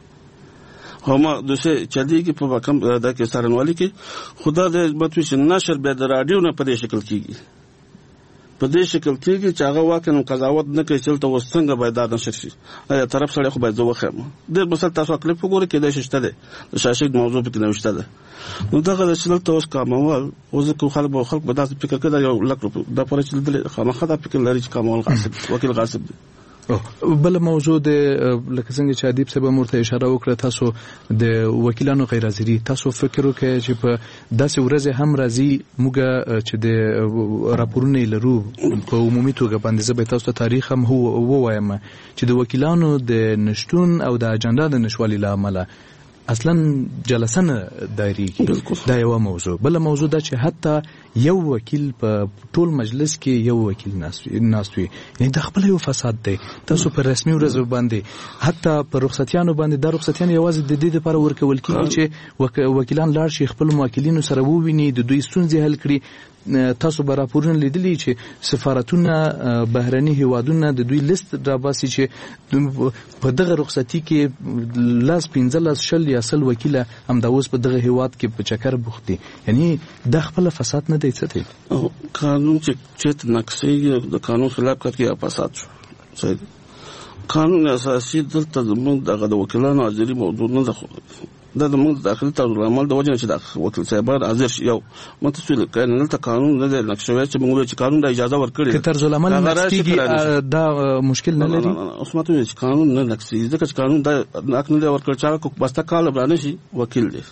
هما دوسه چدي کې په کم دا کې سارنوالي کې خدا دې متوي چې نشر به د رادیو نه په دې شکل کېږي په دې شکل کېږي چې هغه واکنه قضاوت نه کوي چې تل وسنګ باید دا نشر شي ایا طرف سره خو باید زه وخم د مثلا تاسو خپل وګورئ کې دا شته ده د شاشې موضوع په کې نوشته ده نو دغه د شلل توس کامول او ځکه خلک به خلک به دا فکر کوي یو لک د پاره چې د خامخا دا فکر لري چې کامول غاصب وکیل غاصب دی بل موضوع د لکه څنګه چې ادیب صاحب مرته اشاره وکړه تاسو د وکیلانو غیر حاضری تاسو فکر وکړئ چې په داسې ورځ هم راځي موږ چې د راپورونه لرو په عمومي توګه باندې زه به تاسو ته تاریخ هم هو وایم چې د وکیلانو د نشټون او د اجنډا د نشوالي لامل اصلا جلسه نه دایریږي دا یو موضوع بل موضوع دا چې حتی یو وکیل په ټول مجلس کې یو وکیل ناستوي یعنی د خپل یو فساد دی تاسو په رسمي ورځ باندې حتی په رخصتیانو باندې د رخصتیانو یوازې د دې لپاره ورکول کیږي چې وکیلان لاړ شي خپل موکلینو سره وویني د دوی ستونزې حل کړي تاسو به راپورونه لیدلی چې سفارتونه بهرني هیوادونه د دوی لیست راباسي چې په دغه رخصتي کې لاس پنځلس شل یا سل وکیله هم د اوس په دغه هیواد کې په چکر بوختي یعنی د خپل فساد نه دی څه دی قانون چې چې نقصې د قانون خلاف کوي فساد شو صحیح قانون اساسي دلته زموږ دغه د وکیلانو حاضري موضوع نه ده دا د موږ داخلي تړون عمل د وجه چې د وکیل صاحب حاضر شي یو متصل کین نه ته قانون نه دی نقشوي چې موږ چې قانون د اجازه ورکړي که طرز العمل نقصيږي دا مشکل نه لري اوس ماته چې قانون نه نقصي ځکه چې قانون د حق نه ورکړ چې کو بسته کال برانه شي وکیل دی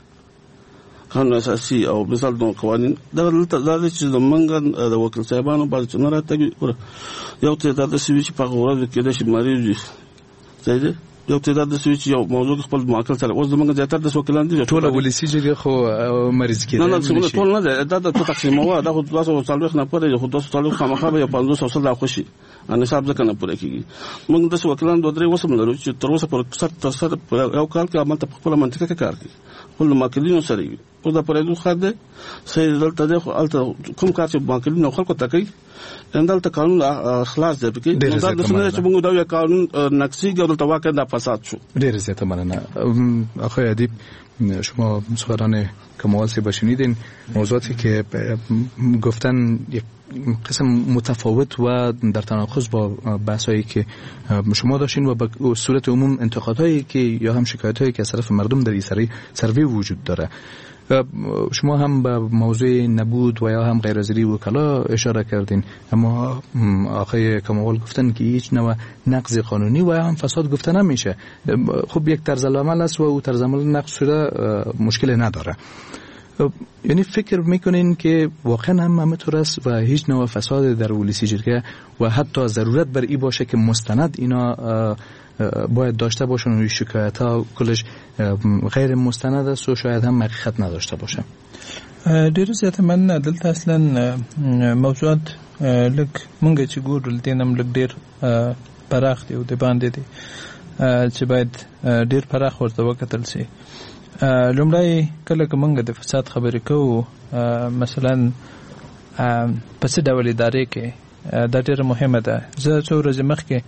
قانون اساسي او مثال د قوانين دا د چې زمونږ د وکیل صاحبانو باندې نه راځي یو ته د سوي چې په غوړه کې د شماري صحیح یو تعداد د سوي چې یو موضوع خپل موکل سره اوس زمونږ زیاتره د وکیلان دي ټول ولسی جګه خو مریض کېږي نه نه ټول نه دا د تقسیموا دا خو تاسو څلوخ نه پرې خو تاسو څلوخ خامخا به پنځوس سل خوشي ان حساب ځکه نه پوره کیږي موږ د وکیلان دوه درې وسم لرو چې تر اوسه پر څه تر یو کال کې عمل ته خپل منطقه کې کار کوي خپل موکلینو سره وي او دا پرې دوه خاطر سې دلته د الته کوم کار چې موکلینو خلکو ته کوي اندلته قانون خلاص دی پکې نو دا د سمه چې موږ دا یو قانون نقصي ګرځول واقع د فساد شو ډیر زیاته مننه آقای ادیب شما سخنران کمال سی بشنیدین موضوعاتی که گفتن یک قسم متفاوت و در تناقض با بحثایی که شما داشتین و به صورت عموم انتقادهایی که یا هم شکایتهایی که از طرف مردم در این سروی وجود داره شما هم به موضوع نبود و یا هم غیر حاضری وکلا اشاره کردین اما آقای کمال گفتن که هیچ نوع نقض قانونی و هم فساد گفته نمیشه خب یک طرز العمل است و او طرز عمل نقض شده مشکل نداره یعنی فکر میکنین که واقعا هم همینطور است و هیچ نوع فساد در ولسی جرگه و حتی ضرورت بر این باشه که مستند اینا باید داشته باشن و شکایت ها کلش غیر مستند است و شاید هم حقیقت نداشته باشه ډیر زیات من دلته اصلا موضوعات لک مونږ چې ګورل دینم لک ډیر پراخ دی او د باندې دی چې باید ډیر پراخ ورته وکتل شي لومړی کله که مونږ د فساد خبرې کوو مثلا په څه ډول ادارې کې دا ډیره مهمه ده زه څو ورځې مخکې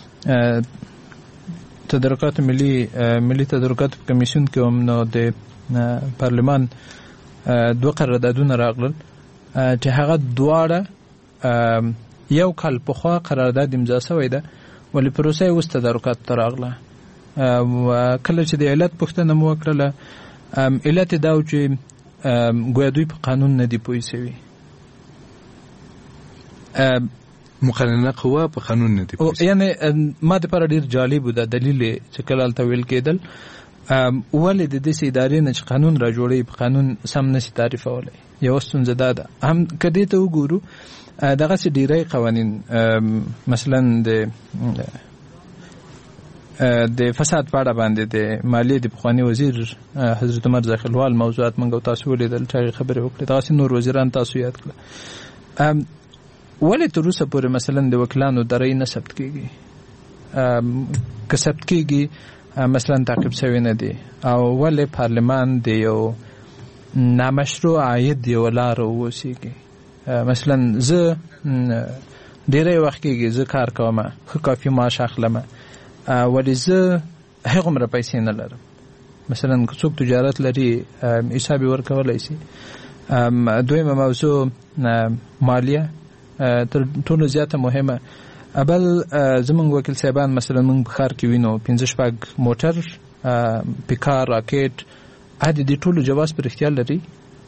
تدارکات ملي ملي تدارکات کمیسیون کې هم نو د پارلمان دوه قراردادونه راغلل چې هغه دواړه یو کال پخوا قرارداد امضا شوی ده ولې پروسه اوس تدارکات ته راغله و کله چې د علت پوښتنه مو وکړله علت دا و چې ګویا دوی په قانون نه دی پوه شوي مقننه قوه په قانون نه دی. او یعنی ما د پر ډیر جالب د دلیل چې کله تل کېدل ولې د دې ادارې نه چې قانون را جوړي په قانون سم نشي تعریفولای. یو ستونزه ده هم کدی ته وګورو دغه چې ډیری قوانین مثلا د د فساد په اړه باندې د مالیې د پخوانی وزیر حضرت عمر ذخیروال موضوعات موږ تاسو ولیدل چې خبرې وکړې. تاسو نور وزیران تاسو یاد کړل ولې تر اوسه پورې مثلا د وکیلانو درې نه ثبت کیږي که ثبت کیږي مثلا تعقیب شوی نه دي او ولې پارلمان د یو نامشروع عاید دی ولار وسیږي. مثلا زه ډیری وخت کې زه کار کوم خو کافي معاش اخلم ولې زه هغه مر پیسې نه لرم. مثلا که څوک تجارت لري حساب ورکولای شي. دویمه موضوع مالیه تر ټولو زیاته مهمه. ابل زمونږ وکیل صاحبان مثلا موږ بخار کې وینو پنځه شپږ موټر پیکار راکټ اده د ټولو جواز پر اختیار لري.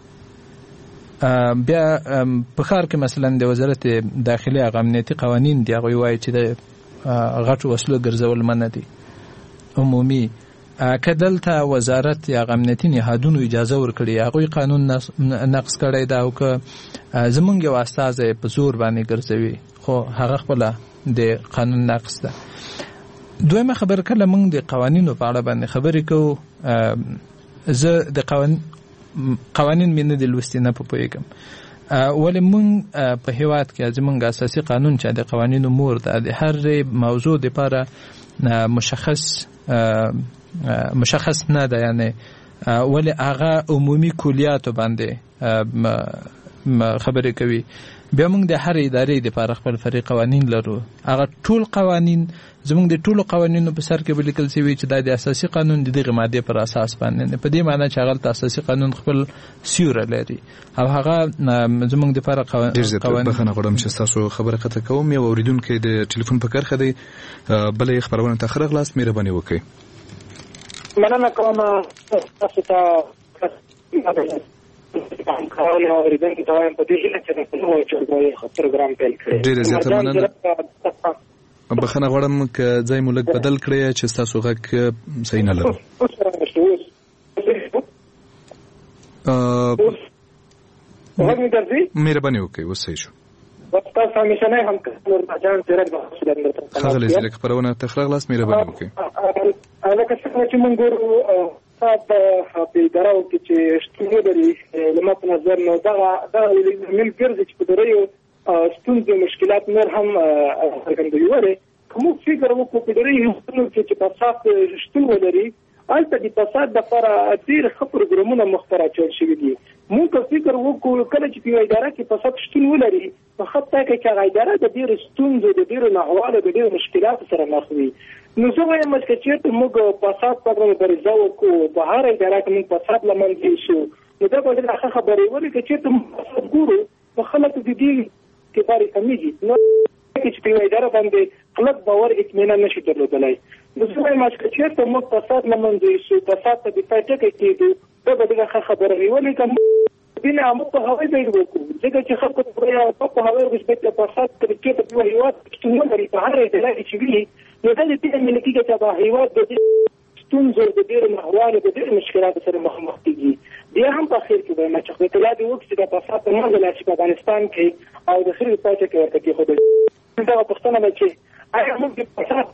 بیا بخار کې مثلا د وزارت داخلي امنیتي قوانین دی هغه وایي چې د غټ وسلو ګرځول منع دي عمومي. کدلته وزارت یا امنیتي نهادونو اجازه ورکړي هغه قانون نقض کړی دا او که زمونږ یو استاد په زور باندې ګرځوي خو هغه خپل د قانون نقض ده. دویمه خبر کله موږ د قوانینو په اړه باندې خبرې کوو زه د قوانین قوانین مینه د لوستي نه پوهیږم ولې موږ په هیواد کې زمونږ اساسي قانون چې د قوانینو مور ده د هر موضوع لپاره مشخص مشخص نه ده یعنی ولې هغه عمومي کلیات باندې خبرې کوي. بیا موږ د هر ادارې لپاره خپل فري قوانین لرو. هغه ټول قوانین زموږ د ټولو قوانینو په سر کې ولیکل شوی چې د اساسي قانون د دغه ماده پر اساس باندې په دې معنی چې هغه اساسي قانون خپل سیوره لري او هغه زموږ د لپاره قوانین. بخنه غواړم چې تاسو خبره قطع کوم یو اوریدونکو د ټلیفون په کرخه دی بلې خبرونه تاخر غلاس مهرباني وکړئ. مننه کوم تاسو ته کاوله اوریدونکو ته وایم په دې هیله چې په نوو چارواکو پروګرام پیل کړی. ډیره زیاته مننه. بخنه غواړم که ځای مو لږ بدل کړی چې تاسو غږ صحیح نه لرو. مهرباني وکړئ اوس صحیح شو. تاسو همیشه نه هم ورمجان زیرک د خغل زیرک خبرونه تخرغ لاس مهرباني وکړئ. هغه څنګه چې موږ ګورو صاحب په ادارو کې چې شتون لري لمه په نظر نو دا دا مل ګرځي چې په دریو ستونزې مشکلات نور هم څرګندوي وره کوم فکر وکړو په دریو ستونزې چې په صاحب شتون لري البته د فساد لپاره ډیر ښه پروګرامونه مخترع شوي دي. موږ فکر وکړو کله چې په اداره کې فساد شتون ولري په خطه کې چې اداره د ډیر ستونزې د ډیر ناحواله د ډیر مشکلات سره مخ وي. نو زه وایم چې چې موږ فساد په اړه مبارزه وکړو په هر اداره کې موږ فساد لمنځه شو نو دا به ډېره خبرې ولې چې موږ ګورو په خلک د دې کې باري کمیږي نو چې په اداره باندې خلک باور اطمینان نشي درلودلای. نو زه وایم چې چې موږ فساد لمنځه شو فساد ته د پاتې کېدو دا به ډېره خبرې ولې کوم دینه موږ په هغه ځای وکړو ځکه چې خلکو ته په هغه رسبت په فساد کې په یو هیواد کې نو لري په هر اداره کې ویلي نو دا د دې ملي کې چې په هیواد د ستونزو د ډېر محواله د ډېر مشکلات سره مخامخ کیږي. بیا هم په خیر کې وایم چې خپل د وخت د فساد په منځ کې په افغانستان کې او د خیر په پاتې کې ورته کې خو دا پښتنه مې چې ایا موږ د فساد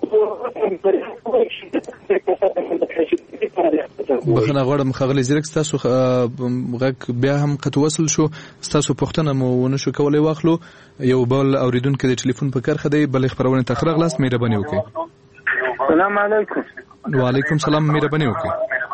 بخنه غواړم خغلی زیرک تاسو غږ بیا هم قط وصل شو تاسو پښتنه مو ونه شو کولای واخلو. یو بل اوریدونکو د ټلیفون په کرخه دی بل خبرونه تخرغ لاس مهرباني وکړئ. السلام علیکم. وعلیکم السلام مهرباني وکړئ.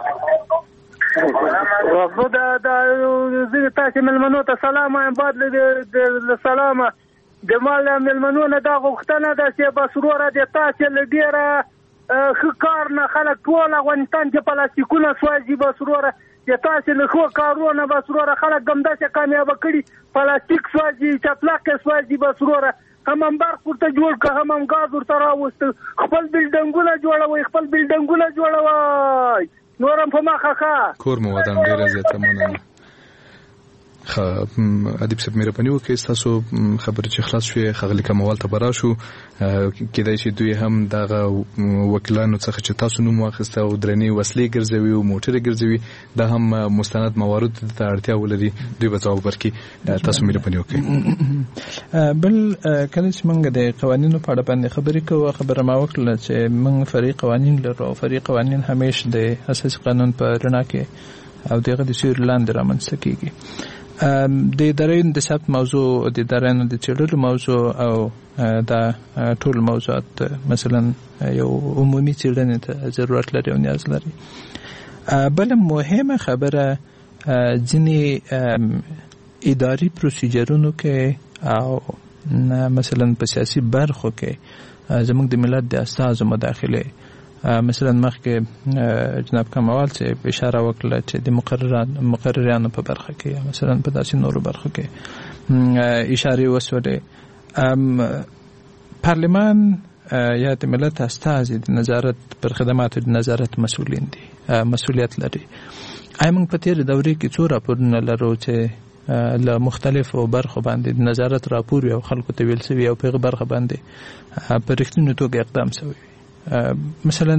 وخت دا د زه تاسو ملمنو ته سلام وایم بعد له سلام د مال ملمنو نه دا غوښتنه ده چې بسروره د تاسو لډیره خکار نه خلک ټول افغانستان کې پلاستیکونه سوځي بسروره د تاسو له خو کارونه بسروره خلک ګمدا چې کامیاب کړي پلاستیک سوځي چپلاک سوځي بسروره هم هم برق ورته جوړ که هم هم غاز ورته راوست خپل بلډنګونه جوړوي خپل بلډنګونه جوړوي نورم په مخه ښه کور مو ودان ډیره زیاته مننه. خ ادیب صاحب مهرباني وکړئ تاسو خبرې چې خلاص شوې خغلی کموال ته برا شو کېدای شي دوی هم دغه وکیلانو څخه چې تاسو نوم واخیسته او درنې وسلې ګرځوي او موټرې ګرځوي دا هم مستند موارد ته اړتیا ولري دوی به ځواب ورکړي تاسو مهرباني وکړئ بل کله چې موږ د قوانینو په اړه باندې خبرې کوو خبره ما وکړه چې موږ فريق قوانین لرو او فريق قوانین همیشه د اساسي قانون په رڼا کې او دغه د سیور لاندې رامنځته کیږي د ادارې د ثبت موضوع د ادارې د چلولو موضوع او دا ټول موضوعات مثلا یو عمومي څېړنې ته ضرورت لري او نیاز لري. بل مهمه خبره ځینې اداري پروسیجرونو کې او مثلا په سیاسي برخو کې زموږ د ملت د استازو مداخله مثلا مخکې جناب کمال چې اشاره وکړه چې د مقرران مقررانو په برخه کې مثلا په داسې نورو برخو کې اشاره وسوله پارلمان یا د ملت استازي د نظارت پر خدماتو د نظارت مسؤلین دي مسؤلیت لري. ایمن په تیر دورې کې څو راپورونه لرو چې له مختلفو برخو باندې د نظارت راپور یو خلکو ته ویل شوی او په برخه باندې په رښتینو توګه اقدام شوی. مثلا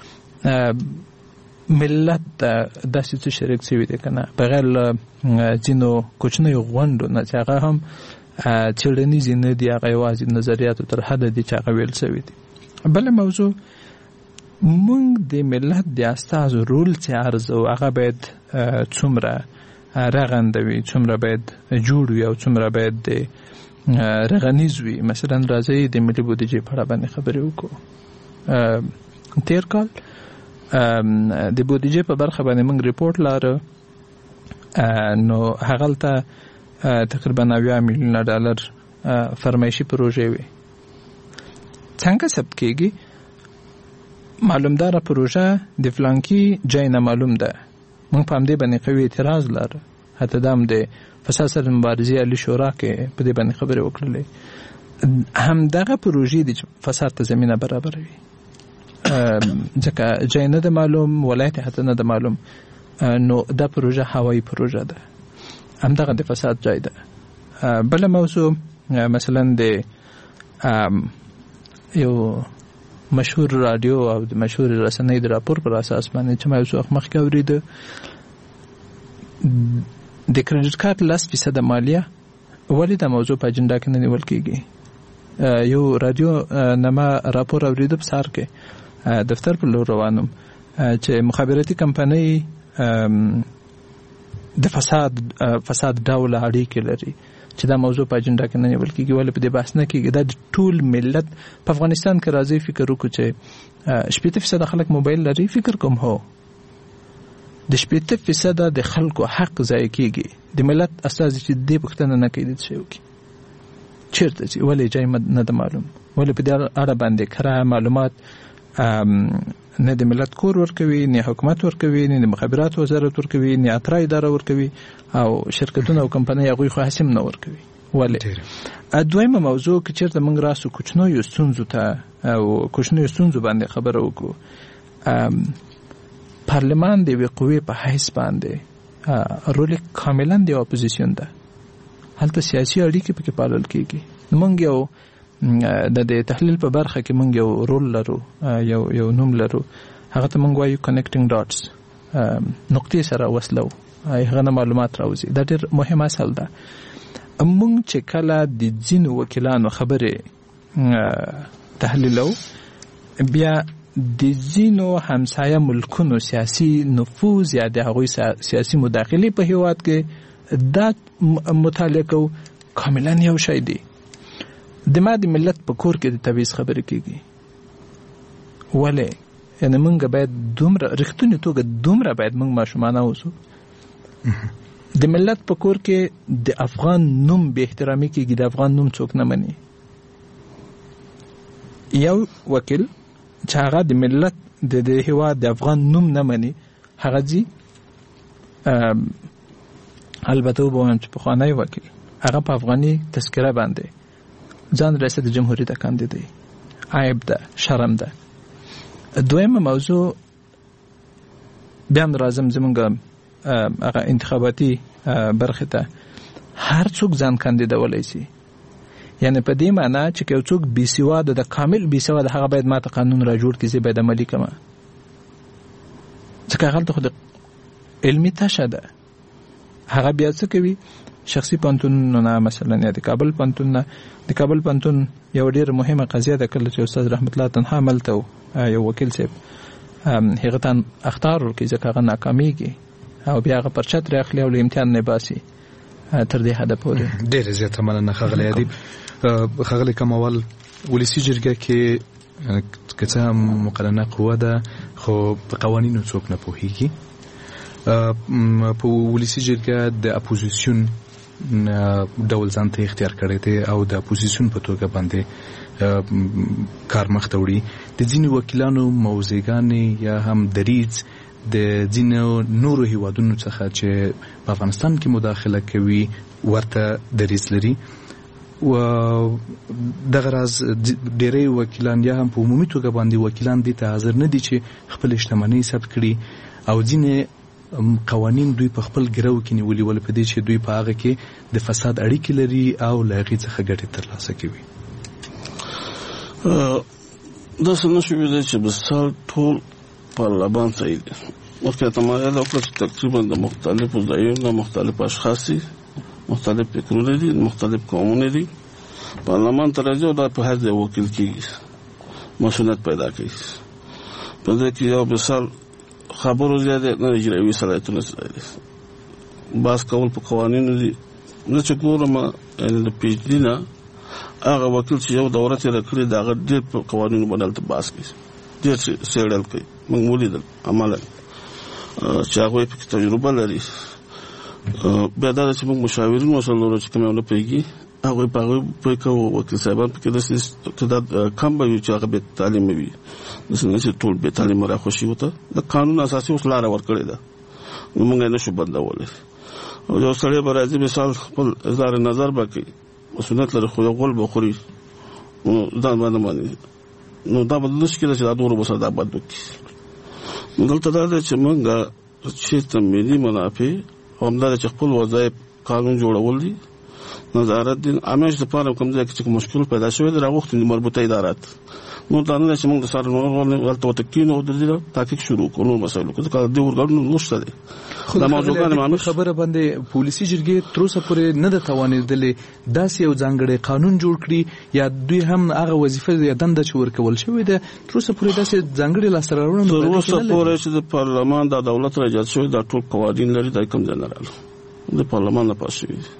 ملت داسې څه شریک شوی دی کنه بغیر ځینو کوچنیو غونډو نه چې هغه هم څېړنیز نه دي هغه یوازې نظریاتو تر حده دي چې هغه ویل شوی دي. بل موضوع موږ د ملت د استازو رول چې ارزو هغه باید څومره رغنده وي څومره باید جوړ وي او څومره باید د رغنیز وي. مثلا راځي د ملي بودیجې په اړه باندې خبرې وکړو. تیر کال د بودیجې په برخه باندې موږ ریپورت لاره نو هغه ته تقریبا اویا میلیونه ډالر فرمایشي پروژې وي. څنګه ثبت کېږي معلومدار پروژه د فلانکی جای نه معلوم ده موږ په همدې باندې قوي اعتراض لاره حتی دام د فساد سره مبارزې علی شورا کې په دې باندې خبرې وکړلې هم دغه پروژې د فساد ته زمينه برابروي ځکه جای نه ده معلوم ولایت حتی نه ده معلوم نو دا پروژه هوایي پروژه ده هم دغه د فساد جای ده. بل موضوع مثلا د یو مشهور رادیو او د مشهور رسنۍ د راپور پر اساس باندې چې ما یو څوک مخکې اورېده د کریډټ کارت لس فیصد مالیه ولې د موضوع په اجنډا کې نه نیول کېږي. یو رادیو نما راپور اورېده په سار کې دفتر په لور روانم چې مخابراتي کمپنۍ د فساد فساد ډول اړیکې لري چې دا موضوع په اجنډا کې نه نیول کېږي ولې په دې بحث نه کېږي. دا د ټول ملت په افغانستان کې راځي فکر وکړو چې شپږ فیصد خلک موبایل لري فکر کوم هو د شپږ فیصد د خلکو حق ضایع کېږي. د ملت استازي چې دې پوښتنه نه کوي چې وکړي چیرته چې ولې جای نه ده معلوم ولې په دې اړه باندې کره معلومات نه د ملت کور ورکوي نه حکومت ورکوي نه د مخابرات وزارت ورکوي نه اترا اداره ورکوي او شرکتونه او کمپنۍ هغوی خو حسم نه ورکوي ولې. دویمه موضوع کې چیرته موږ راسو کوچنیو ستونزو ته او کوچنیو ستونزو باندې خبره وکړو پارلمان د یوې قوې په حیث باندې رول کاملا د اپوزیسیون ده هلته سیاسي اړیکې پکې پالل کېږي. موږ یو د تحلیل په برخه کې موږ یو رول لرو یو یو نوم لرو هغه ته موږ وایو کنیکټینګ ډاټس نقطې سره وصلو هغه معلومات راوځي. دا ډېر مهم اصل ده. موږ چې کله د ځینو وکیلانو خبرې تحلیلو بیا د ځینو همسایه ملکونو سیاسي نفوذ یا د هغوی سیاسي مداخلې په هیواد کې دا مطالعه کو کاملا یو شی دی. د ما د ملت په کور کې د تبعیض خبرې کېږي ولې یعنې موږ باید دومره رښتونې توګه دومره باید موږ ماشومانه اوسو د ملت په کور کې د افغان نوم بې احترامي کېږي د افغان نوم څوک نه مني. یو وکیل چې هغه د ملت د هیواد د افغان نوم نه مني هغه ځي البته وبوایم چې پخوانی وکیل هغه په افغاني تذکره باندې ځان ریاست جمهوریت ته کاندیدي عیب ده شرم ده. دویمه موضوع بیا هم راځم زمونږ هغه انتخاباتي برخه ته هر څوک ځان کاندیدولای شي. یعنی په دې معنی چې یو څوک بي سواده د کامل بي سواده هغه باید ماته قانون را جوړ کړي، باید عملي کما ځکه هغه ته خو علمي تشه ده. هغه بیا څه کوي؟ شخصي پانتونونه مثلا یا د کابل پانتون نه د کابل پانتون یو ډیر مهمه قضیه ده. کله چې استاد رحمت الله تنها عملته یو وکیل صاحب هغه تن اختار ورکړي ځکه هغه ناکامیږي او بیا هغه پرچت راخلي او امتحان نه باسي تر دې حد پورې. ډیر زیات مننه خغلی ادیب. خغلی کمال ولسی جرګه کې کته مقننه قوه ده خو په قوانینو څوک نه پوهیږي. په ولسی جرګه د اپوزیشن ډول ځان ته اختیار کړی دی او د اپوزیشن په توګه باندې کار مخ ته وړي. د ځینو وکیلانو موضوعګانې یا هم دریځ د ځینو نورو هیوادونو څخه چې په افغانستان کې مداخله کوي ورته دریځ لري و دغه راز ډېری وکیلان یا هم په عمومي توګه باندې وکیلان دي ته حاضر نه دي چې خپل شتمنۍ ثبت کړي او ځینې قوانین دوی په خپل ګرو کې نیولي ول په دې چې دوی په هغه کې د فساد اړیکې لري او له هغې څخه ګټې ترلاسه کوي. دا څنګه شوي دی چې مثال ټول پارلمان صحیح دی. مخکې تمایل وکړه چې تقریبا د مختلفو ځایونو مختلف اشخاص دي، مختلف فکرونه دي، مختلف قومونه دي. پارلمان ته راځي او دا په هر ځای وکیل کېږي، مسؤلیت پیدا کوي. په دې کې یو مثال خبرو زیاده نه اجرایي صلاحیتونه زیاده باس کول په قوانینو دي. نه چې ګورم د پی ایچ ډي نه هغه وکیل چې یو دوره تېره کړې ده هغه ډېر په قوانینو باندې هلته باس کوي، ډېر څېړل کوي. موږ ولیدل عملا چې هغوی پکې تجربه لري. بیا دا ده چې موږ مشاورین ورسره لرو چې کوم یو نه پوهېږي هغوی په هغوی پوه کوو. وکیل صاحبان پکې داسې تعداد کم به وي چې هغه بې تعلیمه وي، داسې نه چې ټول بې تعلیمه راخوشي ورته. د قانون اساسي اوس لاره ورکړې ده، نو موږ یې نه شو بندولی. یو سړی به راځي مثال خپل اظهار نظر به کوي، مسؤلیت لري خو یو غول به خوري، نو دا به نه مني، نو دا به نه شي کېدای چې دا نورو به سره دا بد وکړي. نو دلته دا ده چې موږ چېرته ملي منافع او همدا ده چې خپل وظایف قانون جوړول دي، نظارت دي. همیش دپاره کوم ځای کې چې مشکل پیدا شوی دی راغوښتي دي مربوطه ادارات. نو دا نه ده چې موږ د سره هلته ورته کښېنو او د دې تحقیق شروع کړو نور مسایلو کې، ځکه دې ورګډون نشته دی. دا موضوعګانې معلوم خبره باندې پولیسي جرګې تر اوسه پورې نه ده توانېدلې داسې یو ځانګړی قانون جوړ کړي یا دوی هم هغه وظیفه یا دنده چې ورکول شوې ده تر اوسه پورې داسې ځانګړې لاسته راوړنه تر اوسه پورې چې د پارلمان دا دولت را ایجاد شوی دا ټول قوانین لري، دا کوم ځای نه راغله، د پارلمان نه پاس شوي دي.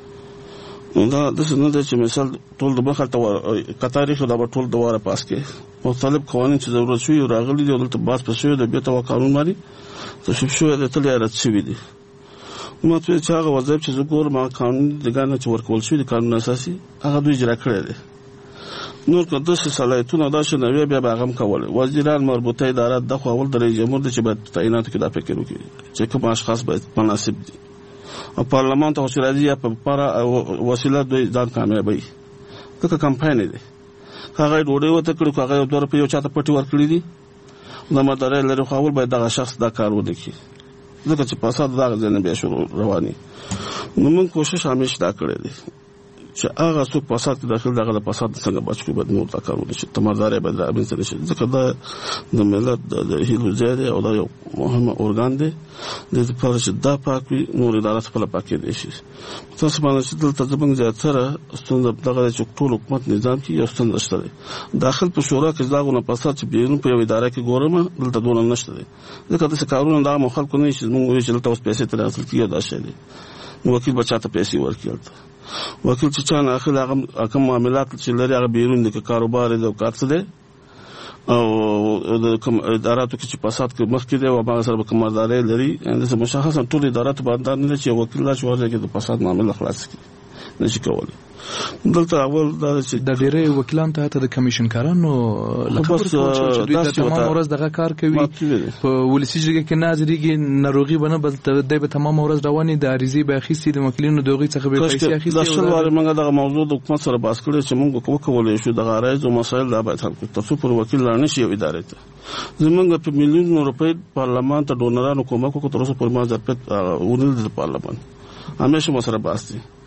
نو دا داسې نه دی چې مثال ټول د مخه قطار ایښو دا به ټول دواره پاس کړي. مختلف قوانین چې ضرورت شوي راغلي دي او دلته باس پس شوی دی، بېرته وا قانون باندې تصویب شوی دی، تل یې رد شوي دي. نو مطلب چې هغه وظایف چې زه ګورم هغه قانون دګان چې ورکول شوي دي قانون اساسي هغه دوی اجرا کړی دی. نور که داسې صلاحیتونه دا شی نه وي بیا به هغه هم کولی. وزیران مربوطه ادارات دا خو اول د رئیس جمهور دی چې باید تعیناتو کې دا فکر وکړي چې کوم اشخاص باید مناسب دي. او پارلمان ته چې راځي یا په لپاره وسیله دوی ځان کامیابوي، ځکه کمپاین دی. که هغه یې ډوډۍ ورته کړي، که هغه یو دوه روپۍ یو چا ته پټې ورکړي دي، د مدارۍ لري خو اول باید دغه شخص دا کار ونه کړي، ځکه چې فساد دغه ځای نه بیا شروع رواني. نو موږ کوشش همیشه دا کړی دی چې هغه څوک فساد کې داخل دغه د فساد څنګه بچ کړي، باید نور دا کار ونه شي، تمدارۍ باید رامنځته نه شي، ځکه دا د ملت د هیلو ځای دی او دا یو مهمه ارګان دی. د دې لپاره چې دا پاک وي نور ادارات خپله پاکېدی شي. متاسفانه چې دلته زموږ زیاتره ستونزه دغه دی چې ټول حکومت نظام کې یو ستونزه شته دی. داخل په شورا کې دغونه فساد چې بیرون په یو اداره کې ګورم دلته دونه نشته دی، ځکه داسې کارونه د عامو خلکو نه وي چې زموږ وایي چې دلته اوس پیسې ترې حاصل کېږي او دا شی دی. نو وکیل به چا ته پیسې ورکړي، هلته وکیل چې چا نه اخلي هغه کوم معاملات چې لري هغه بیرون دی، که کاروبار دی او کار څه دی او د کوم اداراتو کې چې فساد کې مخکې دی او هغه سره به کمردارۍ لري. داسې مشخصا ټول اداراتو باندې نه دی چې وکیل دا چې ورځي کې د فساد معامله خلاص کړي نه شي کولی. دلته اول دا چې د ډېری وکیلان ته حتی د کمیشنکارانو لقب ورکول چې دوی ته تمام ورځ دغه کار کوي. په ولسي جرګه کې ناظریږي ناروغي به نه بل دی به تمام ورځ رواني د عریضې به اخیستي د وکیلینو د هغوی څخه به پیسې اخیستي. دا شل وارې موږ دغه موضوع د حکومت سره بحث کړی چې موږ وکولی شو دغه عرایض او مسایل دا باید حل کړو تر څو پورې وکیل لا نه شي یو ادارې ته. زموږ په میلیونو روپۍ پارلمان ته ډونرانو کومک وکړو، تر اوسه پورې ما ظرفیت ونیل د پارلمان همیشه مو سره بحث دی.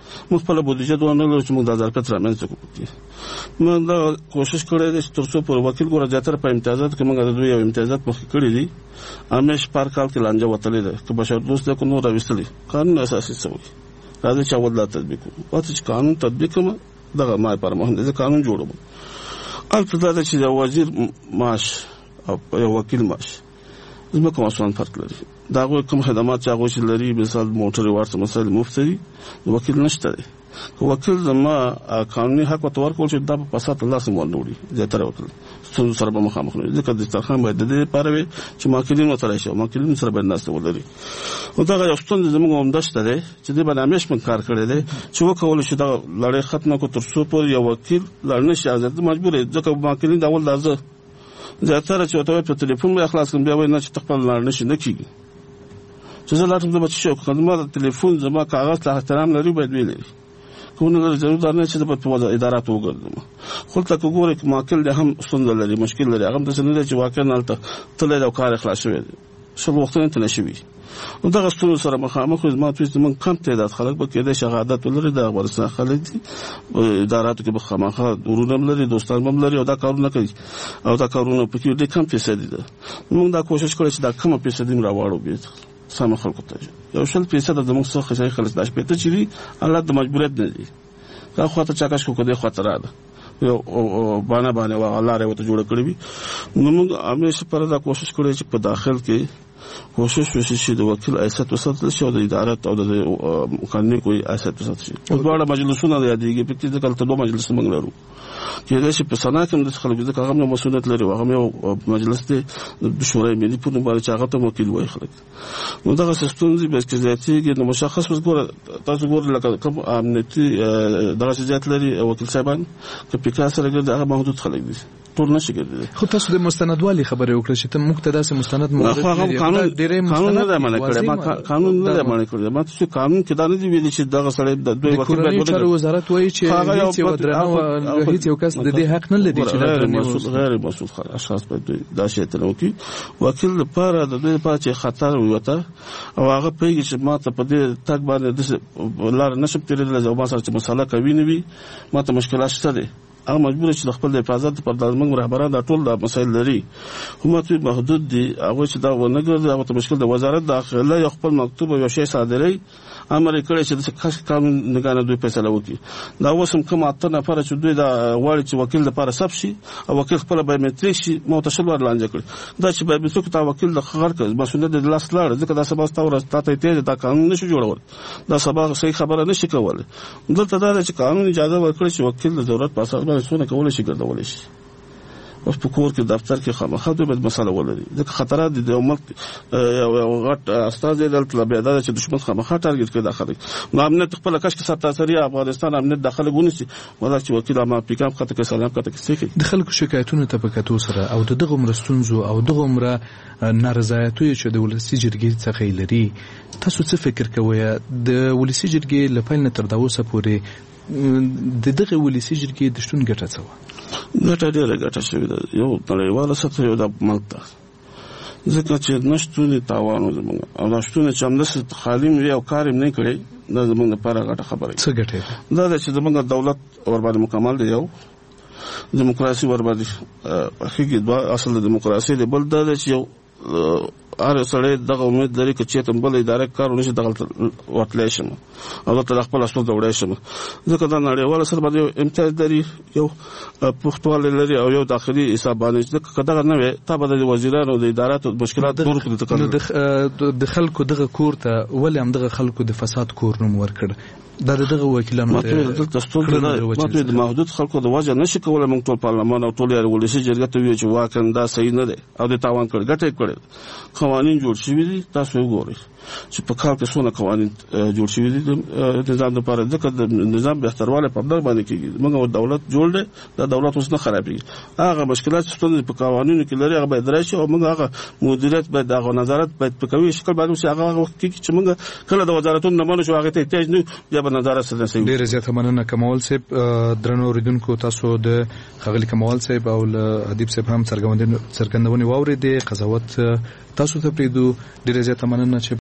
موږ خپل بودیجه دوه نه لرو چې موږ د ظرفیت رامنځته کړو. موږ دا کوشش کړی دی چې تر څو پر وکیل ګوره زیاتره په امتیازات کې موږ د دوی یو امتیازات مخکې کړي دي. همیش پر کال کې لانجه وتلې ده که بشر دوست ده که نور راویستلي قانون اساسي څه وایي راځي چې اول دا تطبیق کړو. پاتې چې قانون تطبیق کوم دغه ما پر مهم دی قانون جوړوم. البته دا چې د وزیر معاش او یو وکیل معاش زما کوم څه فرق لري. دا کوم خدمات چې هغه چې لري مثال موټر ورته مسایل مفت دي وکیل نشته دی. وکیل زما قانوني حق او تور کول چې دا په فساد الله سم ورنوړي زیاتره وکیل څو سره به مخامخ نه ځکه د ترخان باید د دې پاره وي چې ماکلین وترای شي ماکلین سره باید ناست ولري. او دا یو ستون زموږ هم دشته دی چې د باندې همیش من کار کړی دی چې وکول شي دا لړۍ ختمه کو تر څو پر یو وکیل لړنه شي ازت مجبور دی ځکه ماکلین دا ول دازه زیاتره چې ته په ټلیفون به اخلاص کوم بیا وای نه چې تخپل لړنه شي نه کیږي چې زه لاټم د بچو خدمت د ټلیفون زما کاغذ ته احترام لري باید ویلي کومه ضرورت نه چې په ادارات وګرځم. خو ته وګورئ چې ماکل ده هم ستونزه لري مشکل لري هغه د سند چې واقعا نالته تل دا کار خلاص شوی شل وخت نه تنه شوی. نو دا غوښتنه سره مخامخ ما توې من کم تعداد خلک به کېده شهادت ولري د افغانستان خلک دي اداراتو کې به خامخا ورونه لري دوستان هم لري او دا کارونه کوي او دا کارونه په کې ډېر کم فیصد دي. موږ دا کوشش کړو چې دا کم فیصد هم راوړو به سم خلکو ته یو شل فیصد د موږ څخه خشای خلک داش پته چي الله د مجبوریت نه دي دا خواته چاکش کو کده خواته را ده یو باندې باندې وا الله راوته جوړ کړی وي. نو موږ همیشه پر دا کوشش کړو چې په داخل کې کوشش وشي چې د وکیل ایست وساتل شي او د ادارات او د قانوني کوئی ایست وساتل شي. او ډول مجلسونه یادېږي په دې کله ته دوه مجلس موږ لرو چې دا چې په سنا کې د خلکو د هغه مسؤلیت لري هغه یو مجلس دی د شورای ملي په نوم باندې چې هغه ته وکیل وایي خلک. نو دا سیستم دی به چې ذاتي نو مشخص وګوره تاسو ګورئ لکه کوم امنیتي درجه ذات لري وکیل صاحبان چې په کار سره ګرځي هغه محدود خلک دي ټول نشي ګرځي. خو تاسو د مستندوالي خبره وکړه چې ته موږ ته داسې مستند مورد لري قانون قانون نه معنی کړی ما قانون نه معنی کړی ما چې قانون کې دا نه دی ویلي چې دغه سړی د دوی وکیل باید ولري. وزارت وایي چې هیڅ یو درنه هیڅ یو کس د دې حق نه لري چې غیر مسؤل غیر مسؤل اشخاص باید دا شی ته وکي وکیل لپاره د دوی لپاره چې خطر وي او هغه پیږي چې ما ته په دې تک باندې د لار نشم تیرېدل او ما سره چې مسله کوي نه وي ما ته مشکلات شته دي هغه مجبور چې خپل د حفاظت پر دازمن رهبران د ټول د مسایل لري حکومت محدود دي هغه چې دا ونه ګرځي هغه ته مشکل د وزارت داخله یو خپل مکتوب یو شی صادري امر کړی چې د کاش قانون نگانه دوی فیصله وکړي. دا وسم کوم اته نفر چې دوی دا وړي چې وکیل لپاره سب شي او وکیل خپل بایومټریک شي متصل ور لانجه کړي دا چې بایومټریک تا وکیل د خبر کړ مسؤلیت د لاس لار ځکه دا سبا ستوره ستاته ته دا قانون نشي جوړول دا سبا صحیح خبره نشي کول. دلته دا چې قانون اجازه ورکړي چې وکیل د ضرورت په اساس باندې څونه کول شي ګرځول شي اوس په کور کې دفتر کې خامخا د بد مسله ولري ځکه خطرات دي د امت یو غټ استاد دلته بیا دا چې دښمن خامخا ټارګټ کوي داخلي نو امنیت خپل کش کې ستاسري افغانستان امنیت داخله ګونسي ولا چې وکیل ما پیکاپ خاطر کې سلام کته کې سکی د خلکو شکایتونه ته په کتو سره او د دغه مرستونزو او دغه مر نارضایتوي چې د ولسی جرګې څخه لري تاسو څه فکر کوئ د ولسی جرګې لپاره نه تر دا اوسه پورې د دغه ولسی جرګې د شتون ګټه څه و ګټه ډیره ګټه شوې ده یو نړیواله سطح یو د ملک ته ځکه چې نشټونی تاوان زموږ او نشټونی چې همداسې خالي وي او کار نه کړي دا زموږ لپاره ګټه خبره څه ګټه دا ده چې زموږ دولت ور باندې مکمل دی یو دیموکراسي ور باندې حقیقي دوه اصل د دیموکراسي دی بل دا چې یو هر سړی دغه امید لري چې ته بل ادارې کار ونشي دغه وټلې شم او ته خپل اصل ته وړې شم ځکه دا نړیوال سره باندې امتیاز لري یو پښتوال لري او یو داخلي حساب باندې ځکه کدا نه وي ته به د وزیرانو د اداراتو مشکلات دور کړي د خلکو دغه کور ته ولې هم دغه خلکو د فساد کور نوم ورکړ دا دغه وکیلانو ته ماته د محدود خلکو د وجه نشي کولای موږ ټول پارلمان او ټول ولسی جرګه ته وی چې واکن دا صحیح نه دی او د تاوان کړ ګټه کړ قوانين جوړ شوي دي تاسو وګورئ چې په کال کې څونه قوانين جوړ شوي دي د نظام لپاره ځکه د نظام بهترواله په دغه باندې کېږي موږ دولت جوړ دی دا دولت اوس نه خرابېږي هغه مشکلات چې په قوانینو کې لري هغه باید راشي او موږ هغه مدیریت باید هغه نظارت باید په کوي شکل باندې چې هغه وخت کې چې موږ کله د وزارتونو نه منو شو هغه ته احتیاج نه یا په نظارت سره سي ډیر زیاته مننه کمال صاحب درنو اوریدونکو تاسو د خغلی کمال صاحب او حدیب صاحب هم څرګندونه څرګندونه واوري دي قضاوت تاسو ته پریدو ډیر زیاته مننه چې